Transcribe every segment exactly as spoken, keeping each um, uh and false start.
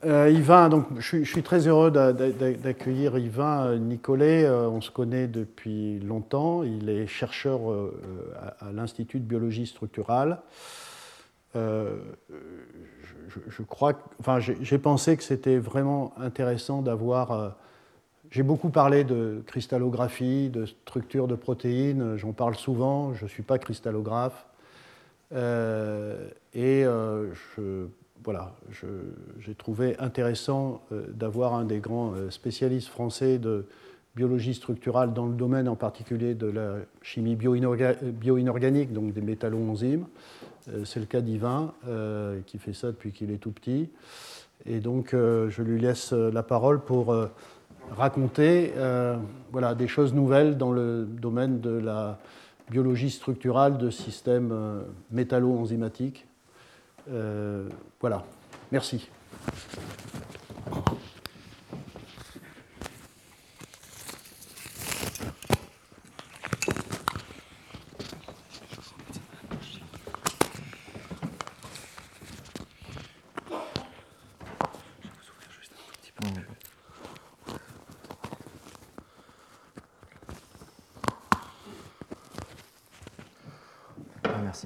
Euh, Yvain, donc, je, suis, je suis très heureux d'accueillir Yvain Nicolet. Euh, on se connaît depuis longtemps. Il est chercheur euh, à, à l'Institut de biologie structurale. Euh, je, je, crois, enfin, j'ai pensé que c'était vraiment intéressant d'avoir. Euh, j'ai beaucoup parlé de cristallographie, de structure de protéines. J'en parle souvent. Je ne suis pas cristallographe. Euh, et euh, je, voilà, j'ai trouvé intéressant euh, d'avoir un des grands euh, spécialistes français de biologie structurale dans le domaine en particulier de la chimie bio-inorganique, donc des métalloenzymes. Euh, C'est le cas d'Yvain, euh, qui fait ça depuis qu'il est tout petit. Et donc, euh, je lui laisse la parole pour euh, raconter euh, voilà, des choses nouvelles dans le domaine de la biologie structurale de systèmes euh, métallo-enzymatiques. Euh, voilà, merci. Merci.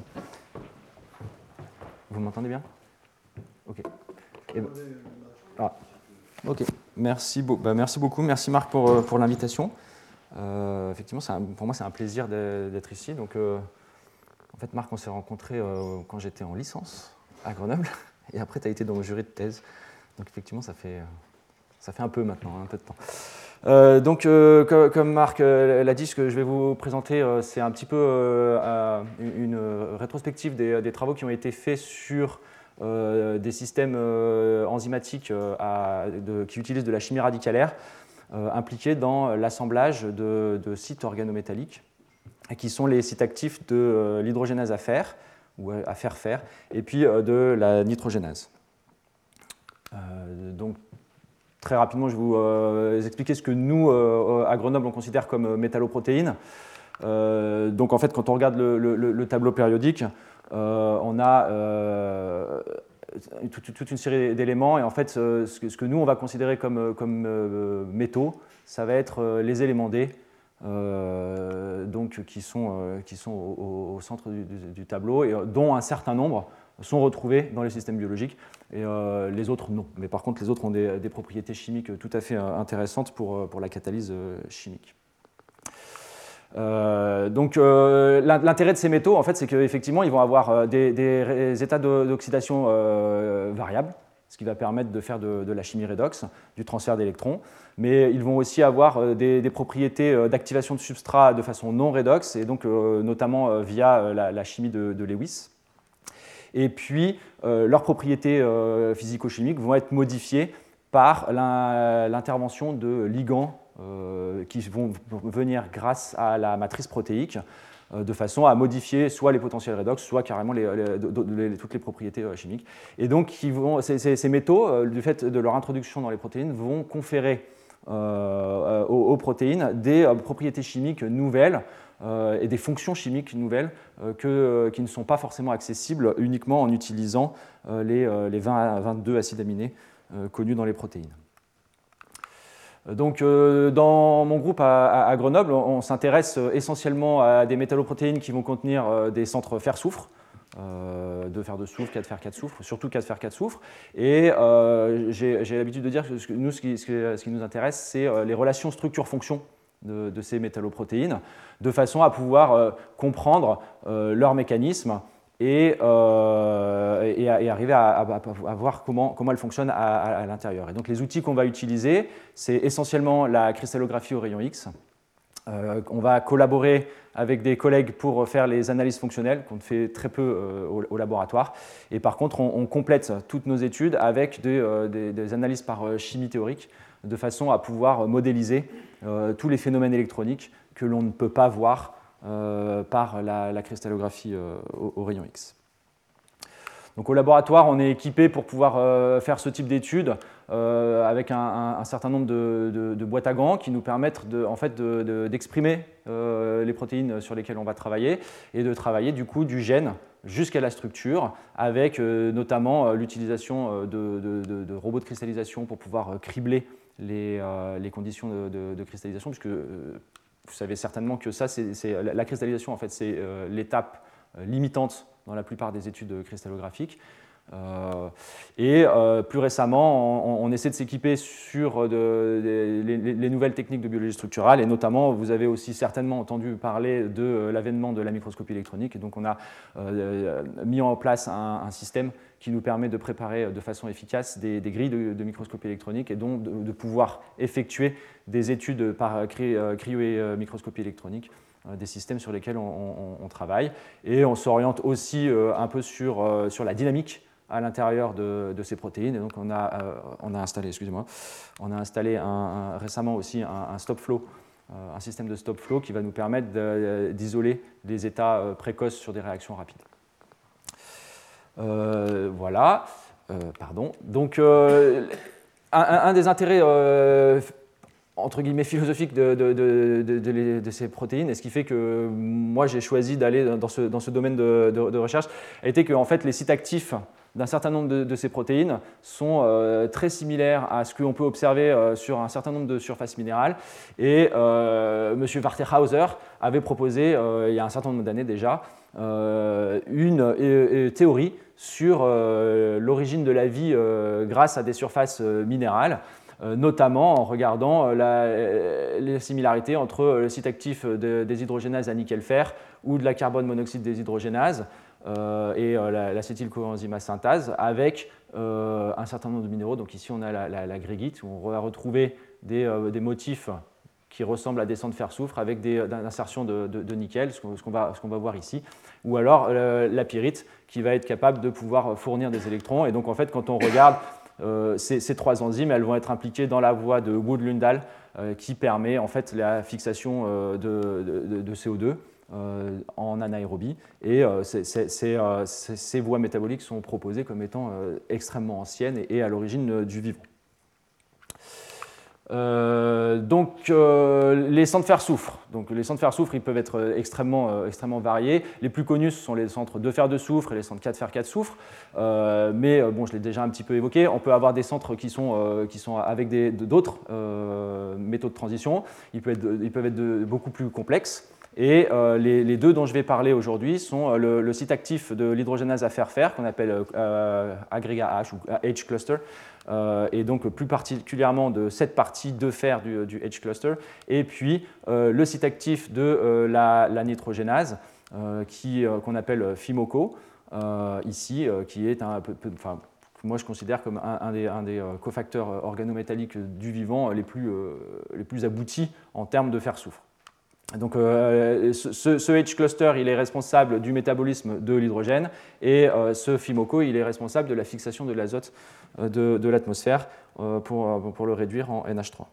Vous m'entendez bien? Ok. Et ben... ah. Ok. Merci, beau... bah, merci beaucoup. Merci Marc pour, pour l'invitation. Euh, effectivement, un... pour moi, c'est un plaisir d'être ici. Donc, euh... en fait, Marc, on s'est rencontrés euh, quand j'étais en licence à Grenoble. Et après, tu as été dans mon jury de thèse. Donc, effectivement, ça fait, ça fait un peu maintenant, un peu de temps. Euh, donc, euh, comme Marc euh, l'a dit, ce que je vais vous présenter, euh, c'est un petit peu euh, une rétrospective des, des travaux qui ont été faits sur euh, des systèmes euh, enzymatiques euh, à, de, qui utilisent de la chimie radicalaire euh, impliqués dans l'assemblage de, de sites organométalliques, qui sont les sites actifs de euh, l'hydrogénase à fer, ou à fer-fer, et puis euh, de la nitrogénase. Euh, donc, Très rapidement, je vais vous euh, expliquer ce que nous, euh, à Grenoble, on considère comme métalloprotéines. Euh, donc, en fait, quand on regarde le, le, le tableau périodique, euh, on a euh, toute, toute une série d'éléments. Et en fait, ce, ce, que, ce que nous, on va considérer comme, comme euh, métaux, ça va être les éléments D, euh, donc, qui sont, euh, qui sont au, au centre du, du, du tableau, et dont un certain nombre sont retrouvés dans les systèmes biologiques, et euh, les autres non. Mais par contre, les autres ont des, des propriétés chimiques tout à fait intéressantes pour, pour la catalyse chimique. Euh, donc, euh, l'intérêt de ces métaux, en fait, c'est qu'effectivement, ils vont avoir des, des états d'oxydation euh, variables, ce qui va permettre de faire de, de la chimie redox, du transfert d'électrons, mais ils vont aussi avoir des, des propriétés d'activation de substrat de façon non redox, et donc euh, notamment via la, la chimie de, de Lewis. Et puis, euh, leurs propriétés euh, physico-chimiques vont être modifiées par l'intervention de ligands euh, qui vont venir grâce à la matrice protéique, euh, de façon à modifier soit les potentiels redox, soit carrément les, les, les, toutes les propriétés euh, chimiques. Et donc, ils vont, ces, ces, ces métaux, euh, du fait de leur introduction dans les protéines, vont conférer euh, aux, aux protéines des euh, propriétés chimiques nouvelles, Euh, et des fonctions chimiques nouvelles euh, que, euh, qui ne sont pas forcément accessibles uniquement en utilisant euh, les, euh, les vingt à vingt-deux acides aminés euh, connus dans les protéines. Donc, euh, dans mon groupe à, à Grenoble, on, on s'intéresse essentiellement à des métalloprotéines qui vont contenir euh, des centres fer-soufre, euh, deux fer de soufre, quatre fer, quatre soufre, surtout quatre fer, quatre soufre. Et euh, j'ai l'habitude de dire que ce que nous, ce qui, ce qui, ce qui nous intéresse, c'est euh, les relations structure-fonction De, de ces métalloprotéines, de façon à pouvoir euh, comprendre euh, leur mécanisme et, euh, et, et arriver à, à, à voir comment, comment elles fonctionnent à, à, à l'intérieur. Et donc les outils qu'on va utiliser, c'est essentiellement la cristallographie au rayon X. Euh, on va collaborer avec des collègues pour faire les analyses fonctionnelles, qu'on fait très peu euh, au, au laboratoire. Et par contre, on, on complète toutes nos études avec des, euh, des, des analyses par chimie théorique, de façon à pouvoir modéliser euh, tous les phénomènes électroniques que l'on ne peut pas voir euh, par la, la cristallographie euh, au, au rayon X. Donc, au laboratoire, on est équipé pour pouvoir euh, faire ce type d'études euh, avec un, un, un certain nombre de, de, de boîtes à gants qui nous permettent de, en fait, d'exprimer de, de, euh, les protéines sur lesquelles on va travailler et de travailler du coup du gène jusqu'à la structure, avec euh, notamment euh, l'utilisation de, de, de, de robots de cristallisation pour pouvoir euh, cribler les, euh, les conditions de, de, de cristallisation, puisque euh, vous savez certainement que ça, c'est, c'est, la cristallisation, en fait, c'est euh, l'étape euh, limitante dans la plupart des études cristallographiques. Euh, et euh, plus récemment, on, on essaie de s'équiper sur de, de, les, les nouvelles techniques de biologie structurale, et notamment, vous avez aussi certainement entendu parler de euh, l'avènement de la microscopie électronique, et donc on a euh, mis en place un, un système qui nous permet de préparer de façon efficace des, des grilles de, de microscopie électronique, et donc de, de pouvoir effectuer des études par cryo et microscopie électronique, des systèmes sur lesquels on, on, on travaille. Et on s'oriente aussi un peu sur, sur la dynamique à l'intérieur de, de ces protéines. Et donc on a, euh, on a installé, excusez-moi, on a installé un, un, récemment aussi un, un stop flow, euh, un système de stop flow qui va nous permettre de, d'isoler des états euh, précoces sur des réactions rapides. Euh, voilà, euh, pardon. Donc euh, un, un, des intérêts euh, entre guillemets philosophiques de, de, de, de, de, de ces protéines, et ce qui fait que moi j'ai choisi d'aller dans ce, dans ce domaine de, de, de recherche, a été que en fait, les sites actifs d'un certain nombre de, de ces protéines sont euh, très similaires à ce qu'on peut observer euh, sur un certain nombre de surfaces minérales. Et euh, M. Warthehauser avait proposé, euh, il y a un certain nombre d'années déjà, euh, une euh, théorie sur euh, l'origine de la vie euh, grâce à des surfaces euh, minérales, euh, notamment en regardant la, les similarités entre le site actif de, des hydrogénases à nickel-fer ou de la carbone monoxyde déshydrogénase Euh, et euh, la, l'acétylcoenzymase synthase avec euh, un certain nombre de minéraux. Donc ici on a la, la, la grégite où on va retrouver des, euh, des motifs qui ressemblent à des sangs de fer-soufre avec des insertions de, de, de nickel, ce qu'on, ce, qu'on va, ce qu'on va voir ici, ou alors euh, la pyrite qui va être capable de pouvoir fournir des électrons. Et donc en fait quand on regarde euh, ces, ces trois enzymes, elles vont être impliquées dans la voie de Wood-Lundahl euh, qui permet en fait la fixation euh, de, de, de C O deux. Euh, en anaérobie, et euh, c'est, c'est, c'est, euh, ces voies métaboliques sont proposées comme étant euh, extrêmement anciennes et, et à l'origine euh, du vivant. Euh, donc euh, les centres fer-soufre. Donc les centres fer-soufre, ils peuvent être extrêmement, euh, extrêmement variés. Les plus connus ce sont les centres deux fer deux soufre et les centres quatre fer quatre soufre. Euh, mais euh, bon, je l'ai déjà un petit peu évoqué. On peut avoir des centres qui sont, euh, qui sont avec des, d'autres euh, métaux de transition. Ils peuvent être, ils peuvent être de, beaucoup plus complexes. Et euh, les, les deux dont je vais parler aujourd'hui sont euh, le, le site actif de l'hydrogénase à fer-fer, qu'on appelle euh, agrégat H ou H cluster, euh, et donc plus particulièrement de cette partie de fer du, du H cluster, et puis euh, le site actif de euh, la, la nitrogénase, euh, qui, euh, qu'on appelle FIMOCO, euh, ici, euh, qui est un peu, peu enfin, moi je considère comme un, un des, un des cofacteurs organométalliques du vivant les plus, euh, les plus aboutis en termes de fer-soufre. Donc, euh, ce, ce H cluster, il est responsable du métabolisme de l'hydrogène, et euh, ce FIMOCO, il est responsable de la fixation de l'azote de, de l'atmosphère euh, pour, pour le réduire en N H trois.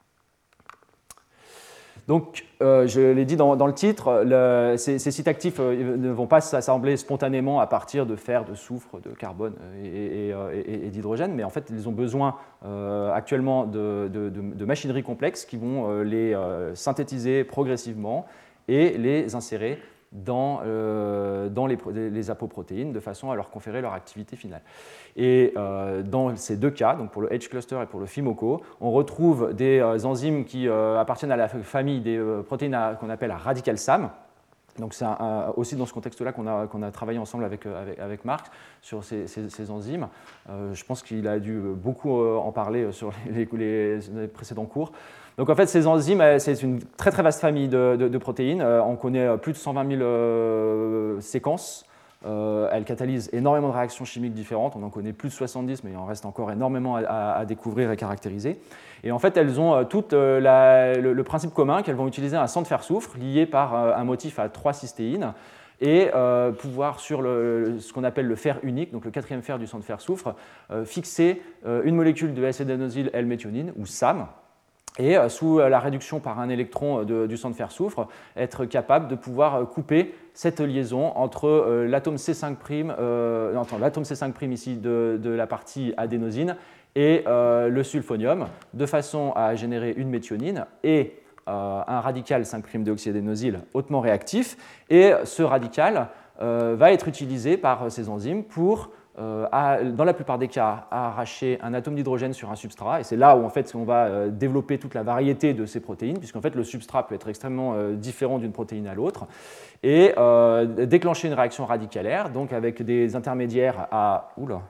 Donc, euh, je l'ai dit dans, dans le titre, le, ces, ces sites actifs euh, ne vont pas s'assembler spontanément à partir de fer, de soufre, de carbone et, et, et, et d'hydrogène, mais en fait, ils ont besoin euh, actuellement de, de, de, de machineries complexes qui vont euh, les euh, synthétiser progressivement et les insérer dans, euh, dans les, les apoprotéines de façon à leur conférer leur activité finale. Et euh, dans ces deux cas, donc pour le H cluster et pour le FIMOCO, on retrouve des euh, enzymes qui euh, appartiennent à la famille des euh, protéines à, qu'on appelle à radical S A M. Donc c'est un, un, aussi dans ce contexte-là qu'on a, qu'on a travaillé ensemble avec, avec, avec Marc sur ces, ces, ces enzymes. Euh, je pense qu'il a dû beaucoup euh, en parler sur les, les, les précédents cours. Donc en fait, ces enzymes, c'est une très très vaste famille de, de, de protéines. On connaît plus de cent vingt mille euh, séquences. Euh, elles catalysent énormément de réactions chimiques différentes. On en connaît plus de soixante-dix, mais il en reste encore énormément à, à, à découvrir et caractériser. Et en fait, elles ont toutes la, le, le principe commun qu'elles vont utiliser un centre fer-soufre lié par un motif à trois cystéines, et euh, pouvoir, sur le, ce qu'on appelle le fer unique, donc le quatrième fer du centre fer-soufre, euh, fixer euh, une molécule de S-adénosyl L-méthionine, ou S A M, et euh, sous la réduction par un électron de, du centre fer-soufre, être capable de pouvoir couper cette liaison entre euh, l'atome C cinq', euh, non, l'atome C cinq' ici de, de la partie adénosine et euh, le sulfonium, de façon à générer une méthionine et euh, un radical cinq' déoxyadénosyl hautement réactif. Et ce radical euh, va être utilisé par ces enzymes pour, euh, à, dans la plupart des cas, arracher un atome d'hydrogène sur un substrat. Et c'est là où en fait, on va euh, développer toute la variété de ces protéines, puisqu'en fait, le substrat peut être extrêmement euh, différent d'une protéine à l'autre, et euh, déclencher une réaction radicalaire, donc avec des intermédiaires à... Oula,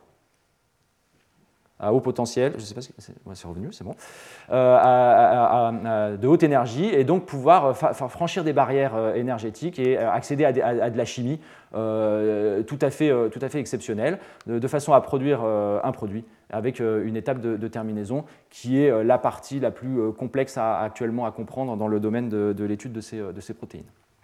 à haut potentiel, je ne sais pas si c'est ouais, revenu, c'est bon, euh, à, à, à, de haute énergie, et donc pouvoir fa franchir des barrières euh, énergétiques et accéder à, des, à, à de la chimie euh, tout, à fait, euh, tout à fait exceptionnelle, de, de façon à produire euh, un produit avec euh, une étape de, de terminaison qui est euh, la partie la plus euh, complexe à, actuellement à comprendre dans le domaine de, de l'étude de ces, de ces protéines.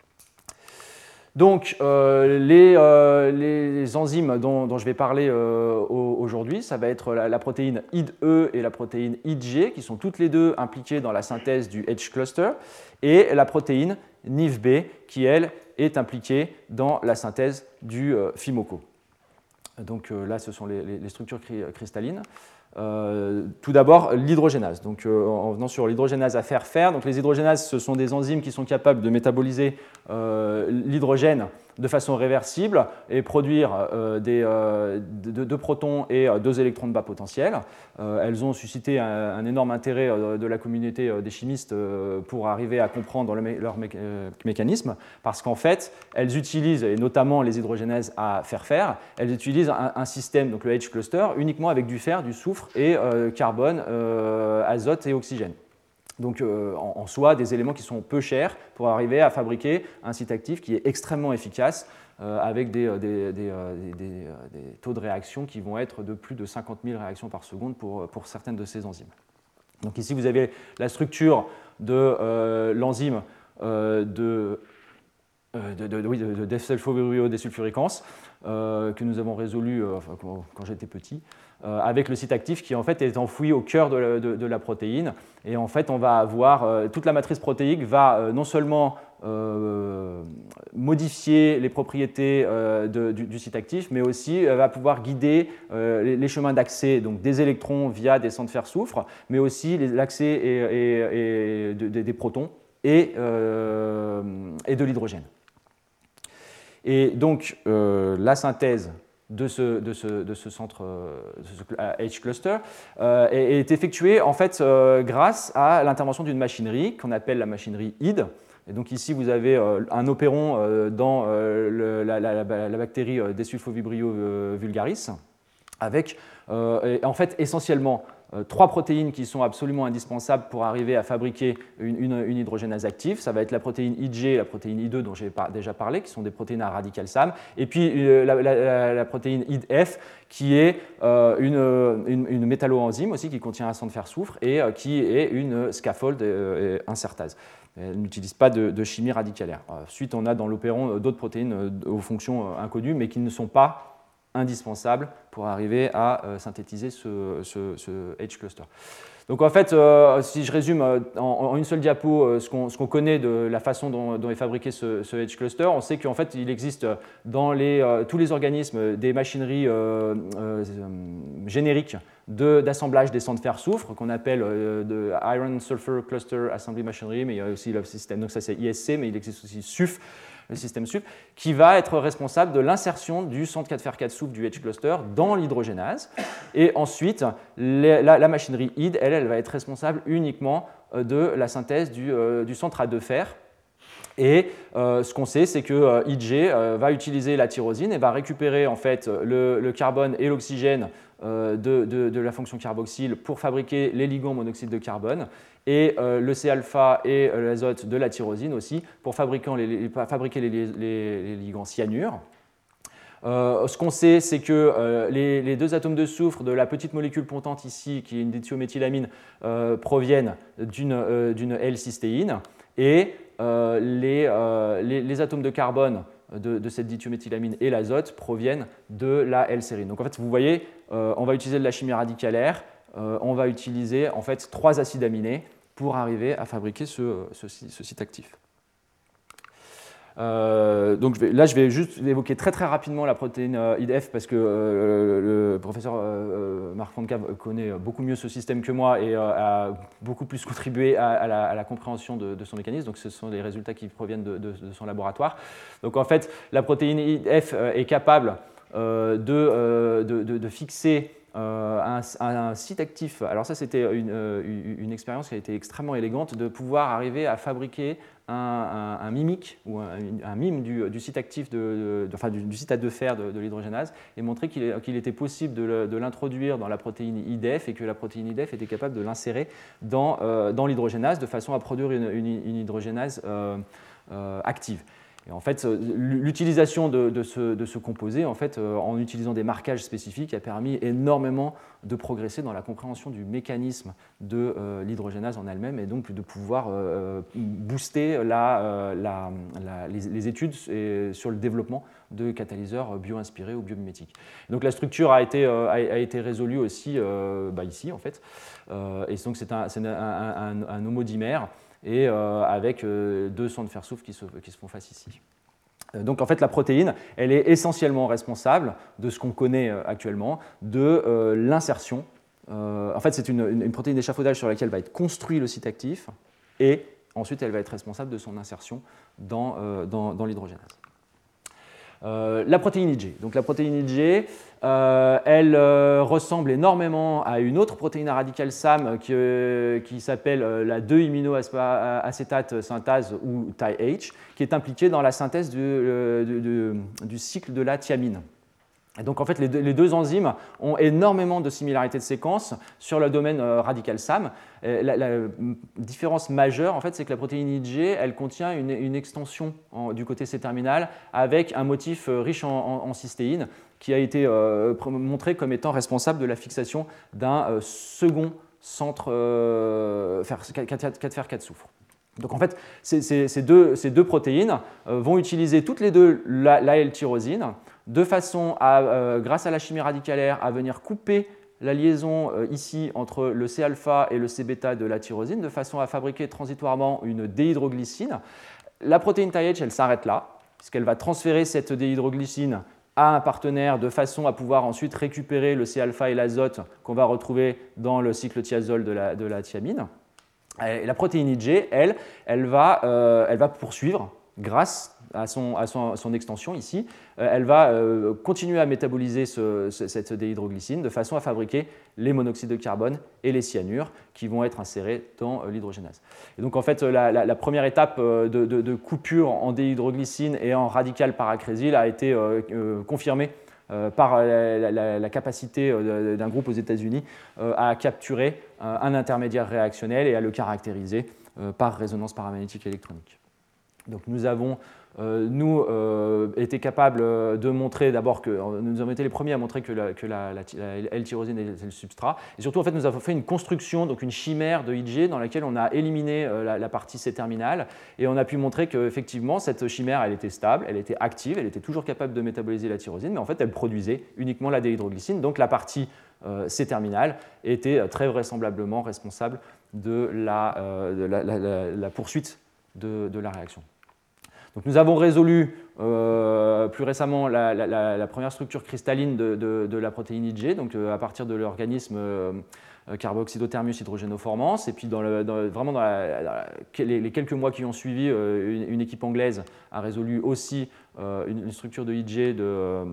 Donc, euh, les, euh, les enzymes dont, dont je vais parler euh, aujourd'hui, ça va être la, la protéine I D E et la protéine I D G, qui sont toutes les deux impliquées dans la synthèse du H cluster, et la protéine N I F B, qui, elle, est impliquée dans la synthèse du euh, Fimoco. Donc euh, là, ce sont les, les structures cristallines. Euh, tout d'abord, l'hydrogénase. Donc, euh, en venant sur l'hydrogénase à fer-fer, donc les hydrogénases, ce sont des enzymes qui sont capables de métaboliser euh, l'hydrogène de façon réversible et produire euh, des, euh, de, de protons et euh, deux électrons de bas potentiel. Euh, elles ont suscité un, un énorme intérêt euh, de la communauté euh, des chimistes euh, pour arriver à comprendre le mé leur mé euh, mécanisme, parce qu'en fait, elles utilisent, et notamment les hydrogénases à fer-fer, elles utilisent un, un système, donc le H cluster, uniquement avec du fer, du soufre et euh, carbone, euh, azote et oxygène. Donc euh, en, en soi, des éléments qui sont peu chers pour arriver à fabriquer un site actif qui est extrêmement efficace euh, avec des, des, des, des, des taux de réaction qui vont être de plus de cinquante mille réactions par seconde pour, pour certaines de ces enzymes. Donc ici, vous avez la structure de euh, l'enzyme euh, de, de, de, oui, de, de désulfuricance euh, que nous avons résolu euh, enfin, quand, quand j'étais petit. Euh, avec le site actif qui en fait est enfoui au cœur de la, de, de la protéine. Et en fait, on va avoir euh, toute la matrice protéique va euh, non seulement euh, modifier les propriétés euh, de, du, du site actif, mais aussi euh, va pouvoir guider euh, les, les chemins d'accès, donc des électrons via des centres fer-soufre, mais aussi l'accès et, et, et de, de, des protons et, euh, et de l'hydrogène. Et donc, euh, la synthèse de ce, de ce, de ce centre de ce H cluster euh, est, est effectuée en fait euh, grâce à l'intervention d'une machinerie qu'on appelle la machinerie I D. Et donc ici vous avez euh, un opéron euh, dans euh, le, la, la, la, la bactérie euh, Desulfovibrio euh, vulgaris avec euh, en fait essentiellement euh, trois protéines qui sont absolument indispensables pour arriver à fabriquer une, une, une hydrogénase active. Ça va être la protéine I D G et la protéine I D E dont j'ai déjà parlé, qui sont des protéines à radical S A M, et puis euh, la, la, la protéine I D F qui est euh, une, une, une métalloenzyme aussi qui contient un centre fer-soufre et euh, qui est une scaffold euh, insertase. Elle n'utilise pas de, de chimie radicalaire. Ensuite, on a dans l'opéron d'autres protéines aux fonctions inconnues, mais qui ne sont pas indispensables pour arriver à euh, synthétiser ce, ce, ce H cluster. Donc en fait, euh, si je résume euh, en, en une seule diapo euh, ce qu'on ce qu'on connaît de la façon dont, dont est fabriqué ce, ce H cluster, on sait qu'en fait il existe dans les, euh, tous les organismes des machineries euh, euh, génériques d'assemblage de, des centres fer-soufre qu'on appelle euh, de Iron Sulfur Cluster Assembly Machinery, mais il y a aussi le système, donc ça c'est I S C, mais il existe aussi S U F, le système S U F, qui va être responsable de l'insertion du centre quatre fer quatre soufre du H cluster dans l'hydrogénase. Et ensuite, les, la, la machinerie I D, elle, elle va être responsable uniquement de la synthèse du, euh, du centre à deux fer. Et euh, ce qu'on sait, c'est que euh, I D G euh, va utiliser la tyrosine et va récupérer en fait le, le carbone et l'oxygène euh, de, de, de la fonction carboxyle pour fabriquer les ligands monoxyde de carbone, et euh, le C-alpha et euh, l'azote de la tyrosine aussi pour fabriquer les, les, fabriquer les, les, les ligands cyanure. Euh, ce qu'on sait, c'est que euh, les, les deux atomes de soufre de la petite molécule pontante ici, qui est une déthiométhylamine, euh, proviennent d'une euh, L-cystéine, et euh, les, euh, les, les atomes de carbone de, de cette dithiométhylamine et l'azote proviennent de la L-sérine. Donc en fait, vous voyez, euh, on va utiliser de la chimie radicalaire, euh, on va utiliser en fait trois acides aminés pour arriver à fabriquer ce, ce, ce site actif. Euh, donc je vais, là, je vais juste évoquer très très rapidement la protéine euh, I D F parce que euh, le professeur euh, Marc Fontcave connaît beaucoup mieux ce système que moi et euh, a beaucoup plus contribué à, à, la, à la compréhension de, de son mécanisme. Donc ce sont des résultats qui proviennent de, de, de son laboratoire. Donc en fait, la protéine I D F euh, est capable euh, de, euh, de, de, de fixer Euh, un, un site actif. Alors ça, c'était une, une, une expérience qui a été extrêmement élégante de pouvoir arriver à fabriquer un, un, un mimique ou un, un mime du, du site actif, de, de, enfin du, du site à deux fer de, de l'hydrogénase et montrer qu'il qu'il était possible de l'introduire dans la protéine I D F et que la protéine I D F était capable de l'insérer dans, euh, dans l'hydrogénase de façon à produire une, une, une hydrogénase euh, euh, active. Et en fait, l'utilisation de, de, ce, de ce composé, en fait, euh, en utilisant des marquages spécifiques, a permis énormément de progresser dans la compréhension du mécanisme de euh, l'hydrogénase en elle-même et donc de pouvoir euh, booster la, euh, la, la, les, les études sur le développement de catalyseurs bio-inspirés ou biomimétiques. Donc la structure a été, euh, a, a été résolue aussi euh, bah ici, en fait. Euh, et donc c'est un, un, un, un homodimère et euh, avec euh, deux centres de fer soufre qui se, qui se font face ici. Euh, donc en fait la protéine, elle est essentiellement responsable de ce qu'on connaît euh, actuellement, de euh, l'insertion. Euh, en fait c'est une, une, une protéine d'échafaudage sur laquelle va être construit le site actif et ensuite elle va être responsable de son insertion dans, euh, dans, dans l'hydrogénase. Euh, la protéine I G. Donc la protéine I G, euh, elle euh, ressemble énormément à une autre protéine à radical S A M qui, euh, qui s'appelle euh, la deux immunoacétate synthase ou T I H, qui est impliquée dans la synthèse du, euh, du, du, du cycle de la thiamine. Et donc en fait, les deux, les deux enzymes ont énormément de similarités de séquence sur le domaine euh, radical S A M. Et la, la différence majeure, en fait, c'est que la protéine I G, elle contient une, une extension en, du côté C-terminal avec un motif euh, riche en, en, en cystéine qui a été euh, montré comme étant responsable de la fixation d'un euh, second centre euh, quatre fer quatre soufre. Donc en fait, ces, ces, ces, deux, ces deux protéines euh, vont utiliser toutes les deux la, la L-tyrosine de façon à, euh, grâce à la chimie radicalaire, à venir couper la liaison euh, ici entre le C-alpha et le C-bêta de la tyrosine de façon à fabriquer transitoirement une déhydroglycine. La protéine T I H, elle s'arrête là, puisqu'elle va transférer cette déhydroglycine à un partenaire de façon à pouvoir ensuite récupérer le C-alpha et l'azote qu'on va retrouver dans le cycle thiazole de la, de la thiamine. Et la protéine I G, elle, elle va, euh, elle va poursuivre grâce à son, à son, à son extension ici. Euh, elle va euh, continuer à métaboliser ce, ce, cette déhydroglycine de façon à fabriquer les monoxydes de carbone et les cyanures qui vont être insérés dans euh, l'hydrogénase. Et donc en fait, la, la, la première étape de, de, de coupure en déhydroglycine et en radical paracrésyle a été euh, euh, confirmée Euh, par la, la, la capacité euh, d'un groupe aux États-Unis euh, à capturer euh, un intermédiaire réactionnel et à le caractériser euh, par résonance paramagnétique électronique. Donc nous avons euh, nous, euh, été capables de montrer d'abord que nous avons été les premiers à montrer que la, que la, la, la L-tyrosine est le substrat. Et surtout, en fait, nous avons fait une construction, donc une chimère de I G dans laquelle on a éliminé euh, la, la partie C-terminale et on a pu montrer qu'effectivement, cette chimère, elle était stable, elle était active, elle était toujours capable de métaboliser la tyrosine, mais en fait, elle produisait uniquement la déhydroglycine. Donc la partie euh, C-terminale était très vraisemblablement responsable de la, euh, de la, la, la, la poursuite de, de la réaction. Donc nous avons résolu euh, plus récemment la, la, la première structure cristalline de, de, de la protéine I G, donc euh, à partir de l'organisme euh, carboxydothermus hydrogénoformans. Et puis dans le, dans, vraiment dans, la, dans la, les, les quelques mois qui ont suivi, euh, une, une équipe anglaise a résolu aussi euh, une, une structure de I G de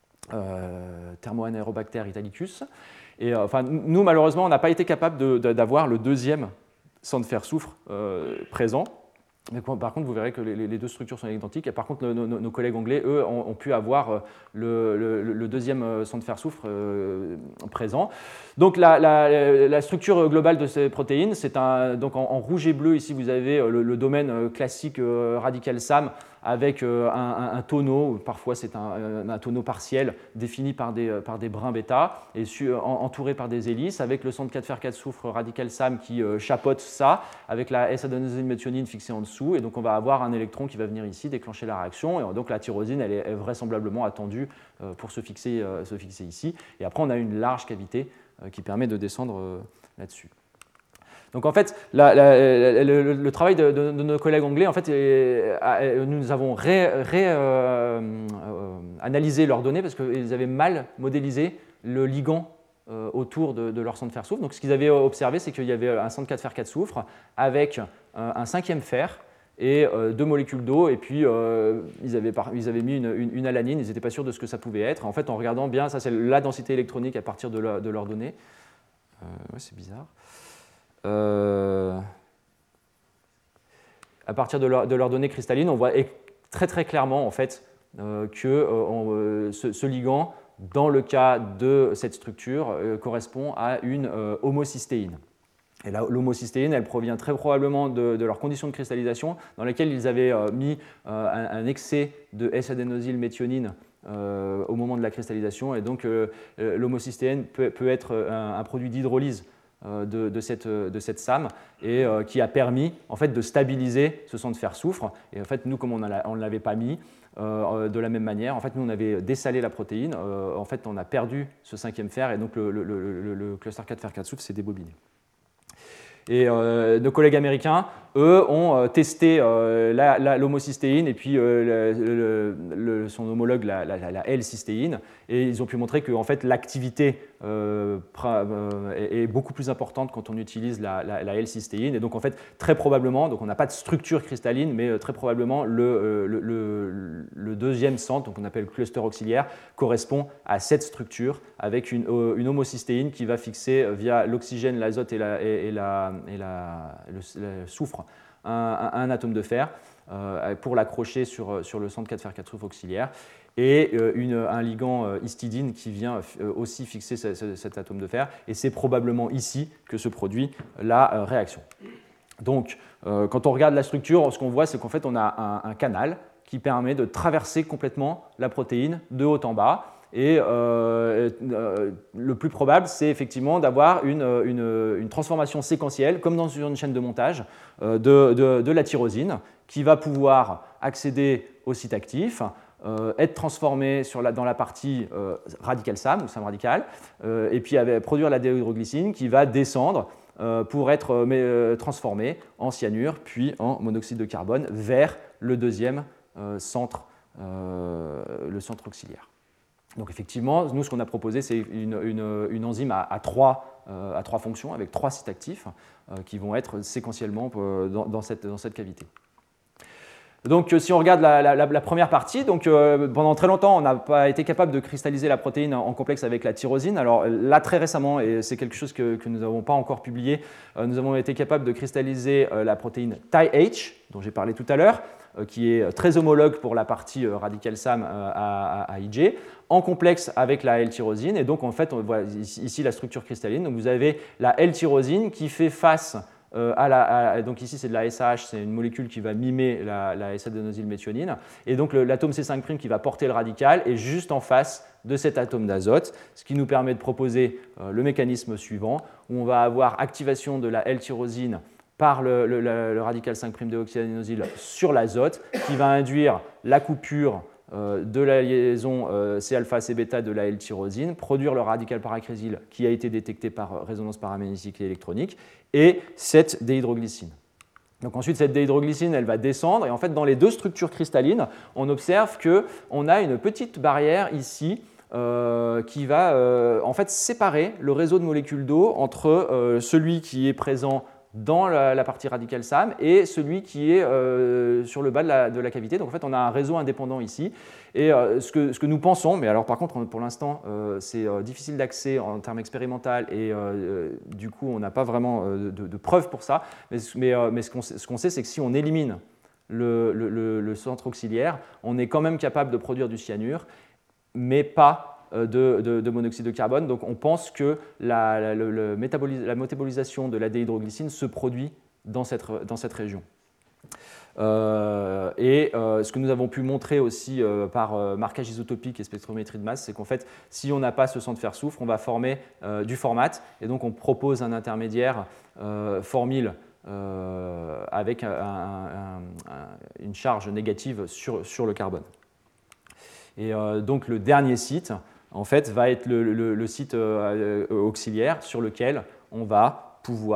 euh, Thermoanaerobacter italicus. Et euh, enfin, nous, malheureusement, on n'a pas été capable de, de, d'avoir le deuxième centre fer soufre euh, présent. Mais par contre, vous verrez que les deux structures sont identiques. Et par contre, nos, nos, nos collègues anglais, eux, ont, ont pu avoir le, le, le deuxième centre fer soufre euh, présent. Donc, la, la, la structure globale de ces protéines, c'est un, donc en, en rouge et bleu, ici, vous avez le, le domaine classique euh, radical S A M avec euh, un, un tonneau, parfois c'est un, un tonneau partiel défini par des, par des brins bêta et su, en, entouré par des hélices, avec le centre quatre fer quatre soufre radical S A M qui euh, chapeaute ça, avec la S-adénosine-méthionine fixée en dessous. Et donc on va avoir un électron qui va venir ici déclencher la réaction. Et donc la tyrosine, elle est, est vraisemblablement attendue euh, pour se fixer, euh, se fixer ici. Et après, on a une large cavité euh, qui permet de descendre euh, là-dessus. Donc en fait, la, la, la, le, le travail de, de, de nos collègues anglais, en fait, est, nous avons ré, ré, euh, euh, analysé leurs données parce qu'ils avaient mal modélisé le ligand euh, autour de, de leur centre fer-soufre. Donc ce qu'ils avaient observé, c'est qu'il y avait un centre quatre fer quatre soufre avec euh, un cinquième fer et euh, deux molécules d'eau, et puis euh, ils, avaient par, ils avaient mis une, une, une alanine, ils n'étaient pas sûrs de ce que ça pouvait être. En fait, en regardant bien, ça c'est la densité électronique à partir de, la, de leurs données. Euh, ouais, c'est bizarre. Euh, à partir de, leur, de leurs données cristallines, on voit très très clairement en fait, euh, que euh, on, euh, ce, ce ligand, dans le cas de cette structure, euh, correspond à une euh, homocystéine. Et l'homocystéine, elle provient très probablement de, de leurs conditions de cristallisation, dans lesquelles ils avaient euh, mis euh, un, un excès de S-adénosylméthionine euh, au moment de la cristallisation, et donc euh, l'homocystéine peut, peut être un, un produit d'hydrolyse De, de, cette, de cette S A M et euh, qui a permis en fait, de stabiliser ce centre fer-soufre. Et en fait, nous, comme on ne l'avait pas mis euh, de la même manière, en fait, nous, on avait dessalé la protéine. Euh, en fait, on a perdu ce cinquième fer et donc le, le, le, le cluster quatre fer quatre soufre s'est débobiné. Et euh, nos collègues américains, eux, ont euh, testé euh, l'homocystéine et puis euh, le, le, le, son homologue, la, la, la L-cystéine, et ils ont pu montrer que en fait, l'activité euh, est, est beaucoup plus importante quand on utilise la, la, la L-cystéine. Et donc, en fait, très probablement, donc on n'a pas de structure cristalline, mais très probablement, le, le, le, le deuxième centre, qu'on appelle le cluster auxiliaire, correspond à cette structure avec une, une homocystéine qui va fixer via l'oxygène, l'azote et, la, et, et, la, et la, le, le soufre un, un, un atome de fer euh, pour l'accrocher sur, sur le centre quatre fer quatre soufre auxiliaire, et euh, une, un ligand euh, histidine qui vient euh, aussi fixer ce, ce, cet atome de fer, et c'est probablement ici que se produit la euh, réaction. Donc, euh, quand on regarde la structure, ce qu'on voit, c'est qu'en fait, on a un, un canal qui permet de traverser complètement la protéine de haut en bas. Et euh, euh, le plus probable, c'est effectivement d'avoir une, une, une transformation séquentielle, comme dans une chaîne de montage, euh, de, de, de la tyrosine, qui va pouvoir accéder au site actif, euh, être transformée sur la, dans la partie euh, radicale S A M, ou S A M radicale, euh, et puis avec, produire la déhydroglycine qui va descendre euh, pour être euh, transformée en cyanure, puis en monoxyde de carbone, vers le deuxième euh, centre, euh, le centre auxiliaire. Donc effectivement, nous, ce qu'on a proposé, c'est une, une, une enzyme à, à, trois, euh, à trois fonctions, avec trois sites actifs, euh, qui vont être séquentiellement dans, dans, cette, dans cette cavité. Donc si on regarde la, la, la première partie, donc, euh, pendant très longtemps, on n'a pas été capable de cristalliser la protéine en complexe avec la tyrosine. Alors là, très récemment, et c'est quelque chose que, que nous n'avons pas encore publié, euh, nous avons été capables de cristalliser euh, la protéine T I H, dont j'ai parlé tout à l'heure, euh, qui est très homologue pour la partie euh, radicale S A M euh, à, à, à I G, en complexe avec la L-tyrosine. Et donc, en fait, on voit ici la structure cristalline. Donc, vous avez la L-tyrosine qui fait face euh, à la... À, donc, ici, c'est de la S A H, c'est une molécule qui va mimer la, la S-adénosylméthionine. Et donc, l'atome C cinq' qui va porter le radical est juste en face de cet atome d'azote, ce qui nous permet de proposer euh, le mécanisme suivant, où on va avoir activation de la L-tyrosine par le, le, le radical cinq' déoxyadénosyl sur l'azote, qui va induire la coupure euh, de la liaison euh, C alpha C bêta de la L-tyrosine, produire le radical paracrésyl qui a été détecté par résonance paramagnétique et électronique, et cette déhydroglycine. Donc ensuite, cette déhydroglycine, elle va descendre, et en fait, dans les deux structures cristallines, on observe qu'on a une petite barrière ici euh, qui va euh, en fait séparer le réseau de molécules d'eau entre euh, celui qui est présent dans la, la partie radicale S A M et celui qui est euh, sur le bas de la, de la cavité. Donc en fait, on a un réseau indépendant ici. Et euh, ce, que, ce que nous pensons, mais alors par contre, pour l'instant, euh, c'est euh, difficile d'accès en termes expérimentaux et euh, du coup, on n'a pas vraiment euh, de, de preuves pour ça. Mais, mais, euh, mais ce qu'on ce qu'on sait, c'est que si on élimine le, le, le, le centre auxiliaire, on est quand même capable de produire du cyanure, mais pas De, de, de monoxyde de carbone. Donc on pense que la, la, le, le métabolis, la métabolisation de la déhydroglycine se produit dans cette, dans cette région. Euh, et euh, ce que nous avons pu montrer aussi euh, par euh, marquage isotopique et spectrométrie de masse, c'est qu'en fait, si on n'a pas ce centre fer-soufre, on va former euh, du formate, et donc on propose un intermédiaire euh, formyle euh, avec un, un, un, une charge négative sur, sur le carbone. Et euh, donc le dernier site, en fait, va être le, le, le site euh, auxiliaire sur lequel on va pouvoir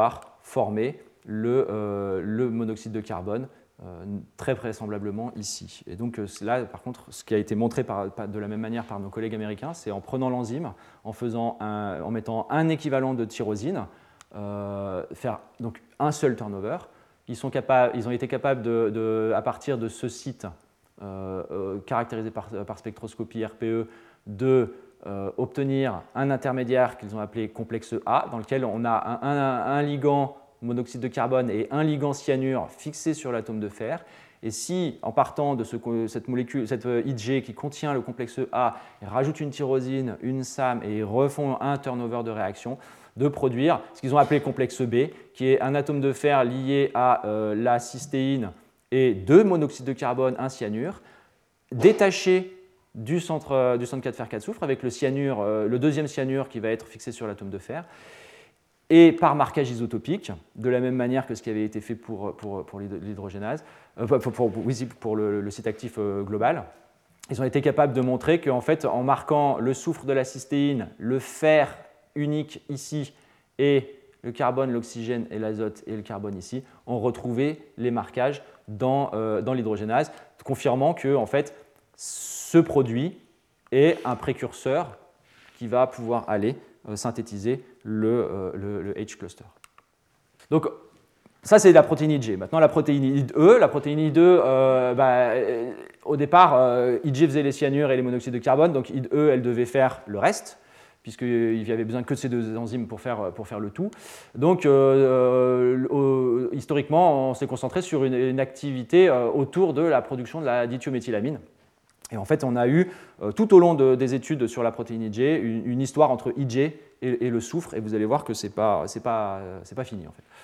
former le, euh, le monoxyde de carbone, euh, très vraisemblablement ici. Et donc là, par contre, ce qui a été montré par, par, de la même manière par nos collègues américains, c'est en prenant l'enzyme, en, faisant un, en mettant un équivalent de tyrosine, euh, faire donc un seul turnover. Ils, sont capables, ils ont été capables, de, de, à partir de ce site euh, euh, caractérisé par, par spectroscopie R P E, de euh, obtenir un intermédiaire qu'ils ont appelé complexe A, dans lequel on a un, un, un ligand monoxyde de carbone et un ligand cyanure fixé sur l'atome de fer. Et si, en partant de ce, cette molécule, cette I G qui contient le complexe A, ils rajoutent une tyrosine, une S A M et ils refont un turnover de réaction, de produire ce qu'ils ont appelé complexe B, qui est un atome de fer lié à euh, la cystéine et deux monoxydes de carbone, un cyanure, détaché du centre, du centre quatre fer quatre soufre avec le cyanure, euh, le deuxième cyanure qui va être fixé sur l'atome de fer, et par marquage isotopique, de la même manière que ce qui avait été fait pour, pour, pour l'hydrogénase, euh, pour, pour, oui, pour le, le site actif euh, global. Ils ont été capables de montrer qu'en fait, en marquant le soufre de la cystéine, le fer unique ici et le carbone, l'oxygène et l'azote et le carbone ici, on retrouvait les marquages dans, euh, dans l'hydrogénase, confirmant que en fait, ce produit est un précurseur qui va pouvoir aller euh, synthétiser le, euh, le, le H cluster. Donc, ça, c'est la protéine I G. Maintenant, la protéine I D E. La protéine I D E, euh, bah, euh, au départ, euh, I G faisait les cyanures et les monoxydes de carbone, donc I D E, elle devait faire le reste, puisqu'il n'y avait besoin que de ces deux enzymes pour faire, pour faire le tout. Donc, euh, euh, historiquement, on s'est concentré sur une, une activité euh, autour de la production de la dithiométhylamine. Et en fait, on a eu, euh, tout au long de, des études sur la protéine I G, une, une histoire entre I G et, et le soufre, et vous allez voir que ce n'est pas, c'est pas, c'est pas fini, en fait.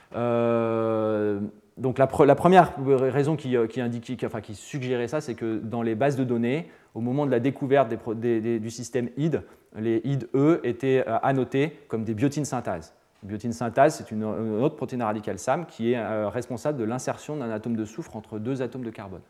Euh, donc la, pre, la première raison qui, qui, indiquait, qui, enfin, qui suggérait ça, c'est que dans les bases de données, au moment de la découverte des, des, des, du système I D, les I D E étaient annotés comme des biotines synthase. Biotine synthase, c'est une, une autre protéine radicale S A M qui est euh, responsable de l'insertion d'un atome de soufre entre deux atomes de carbone.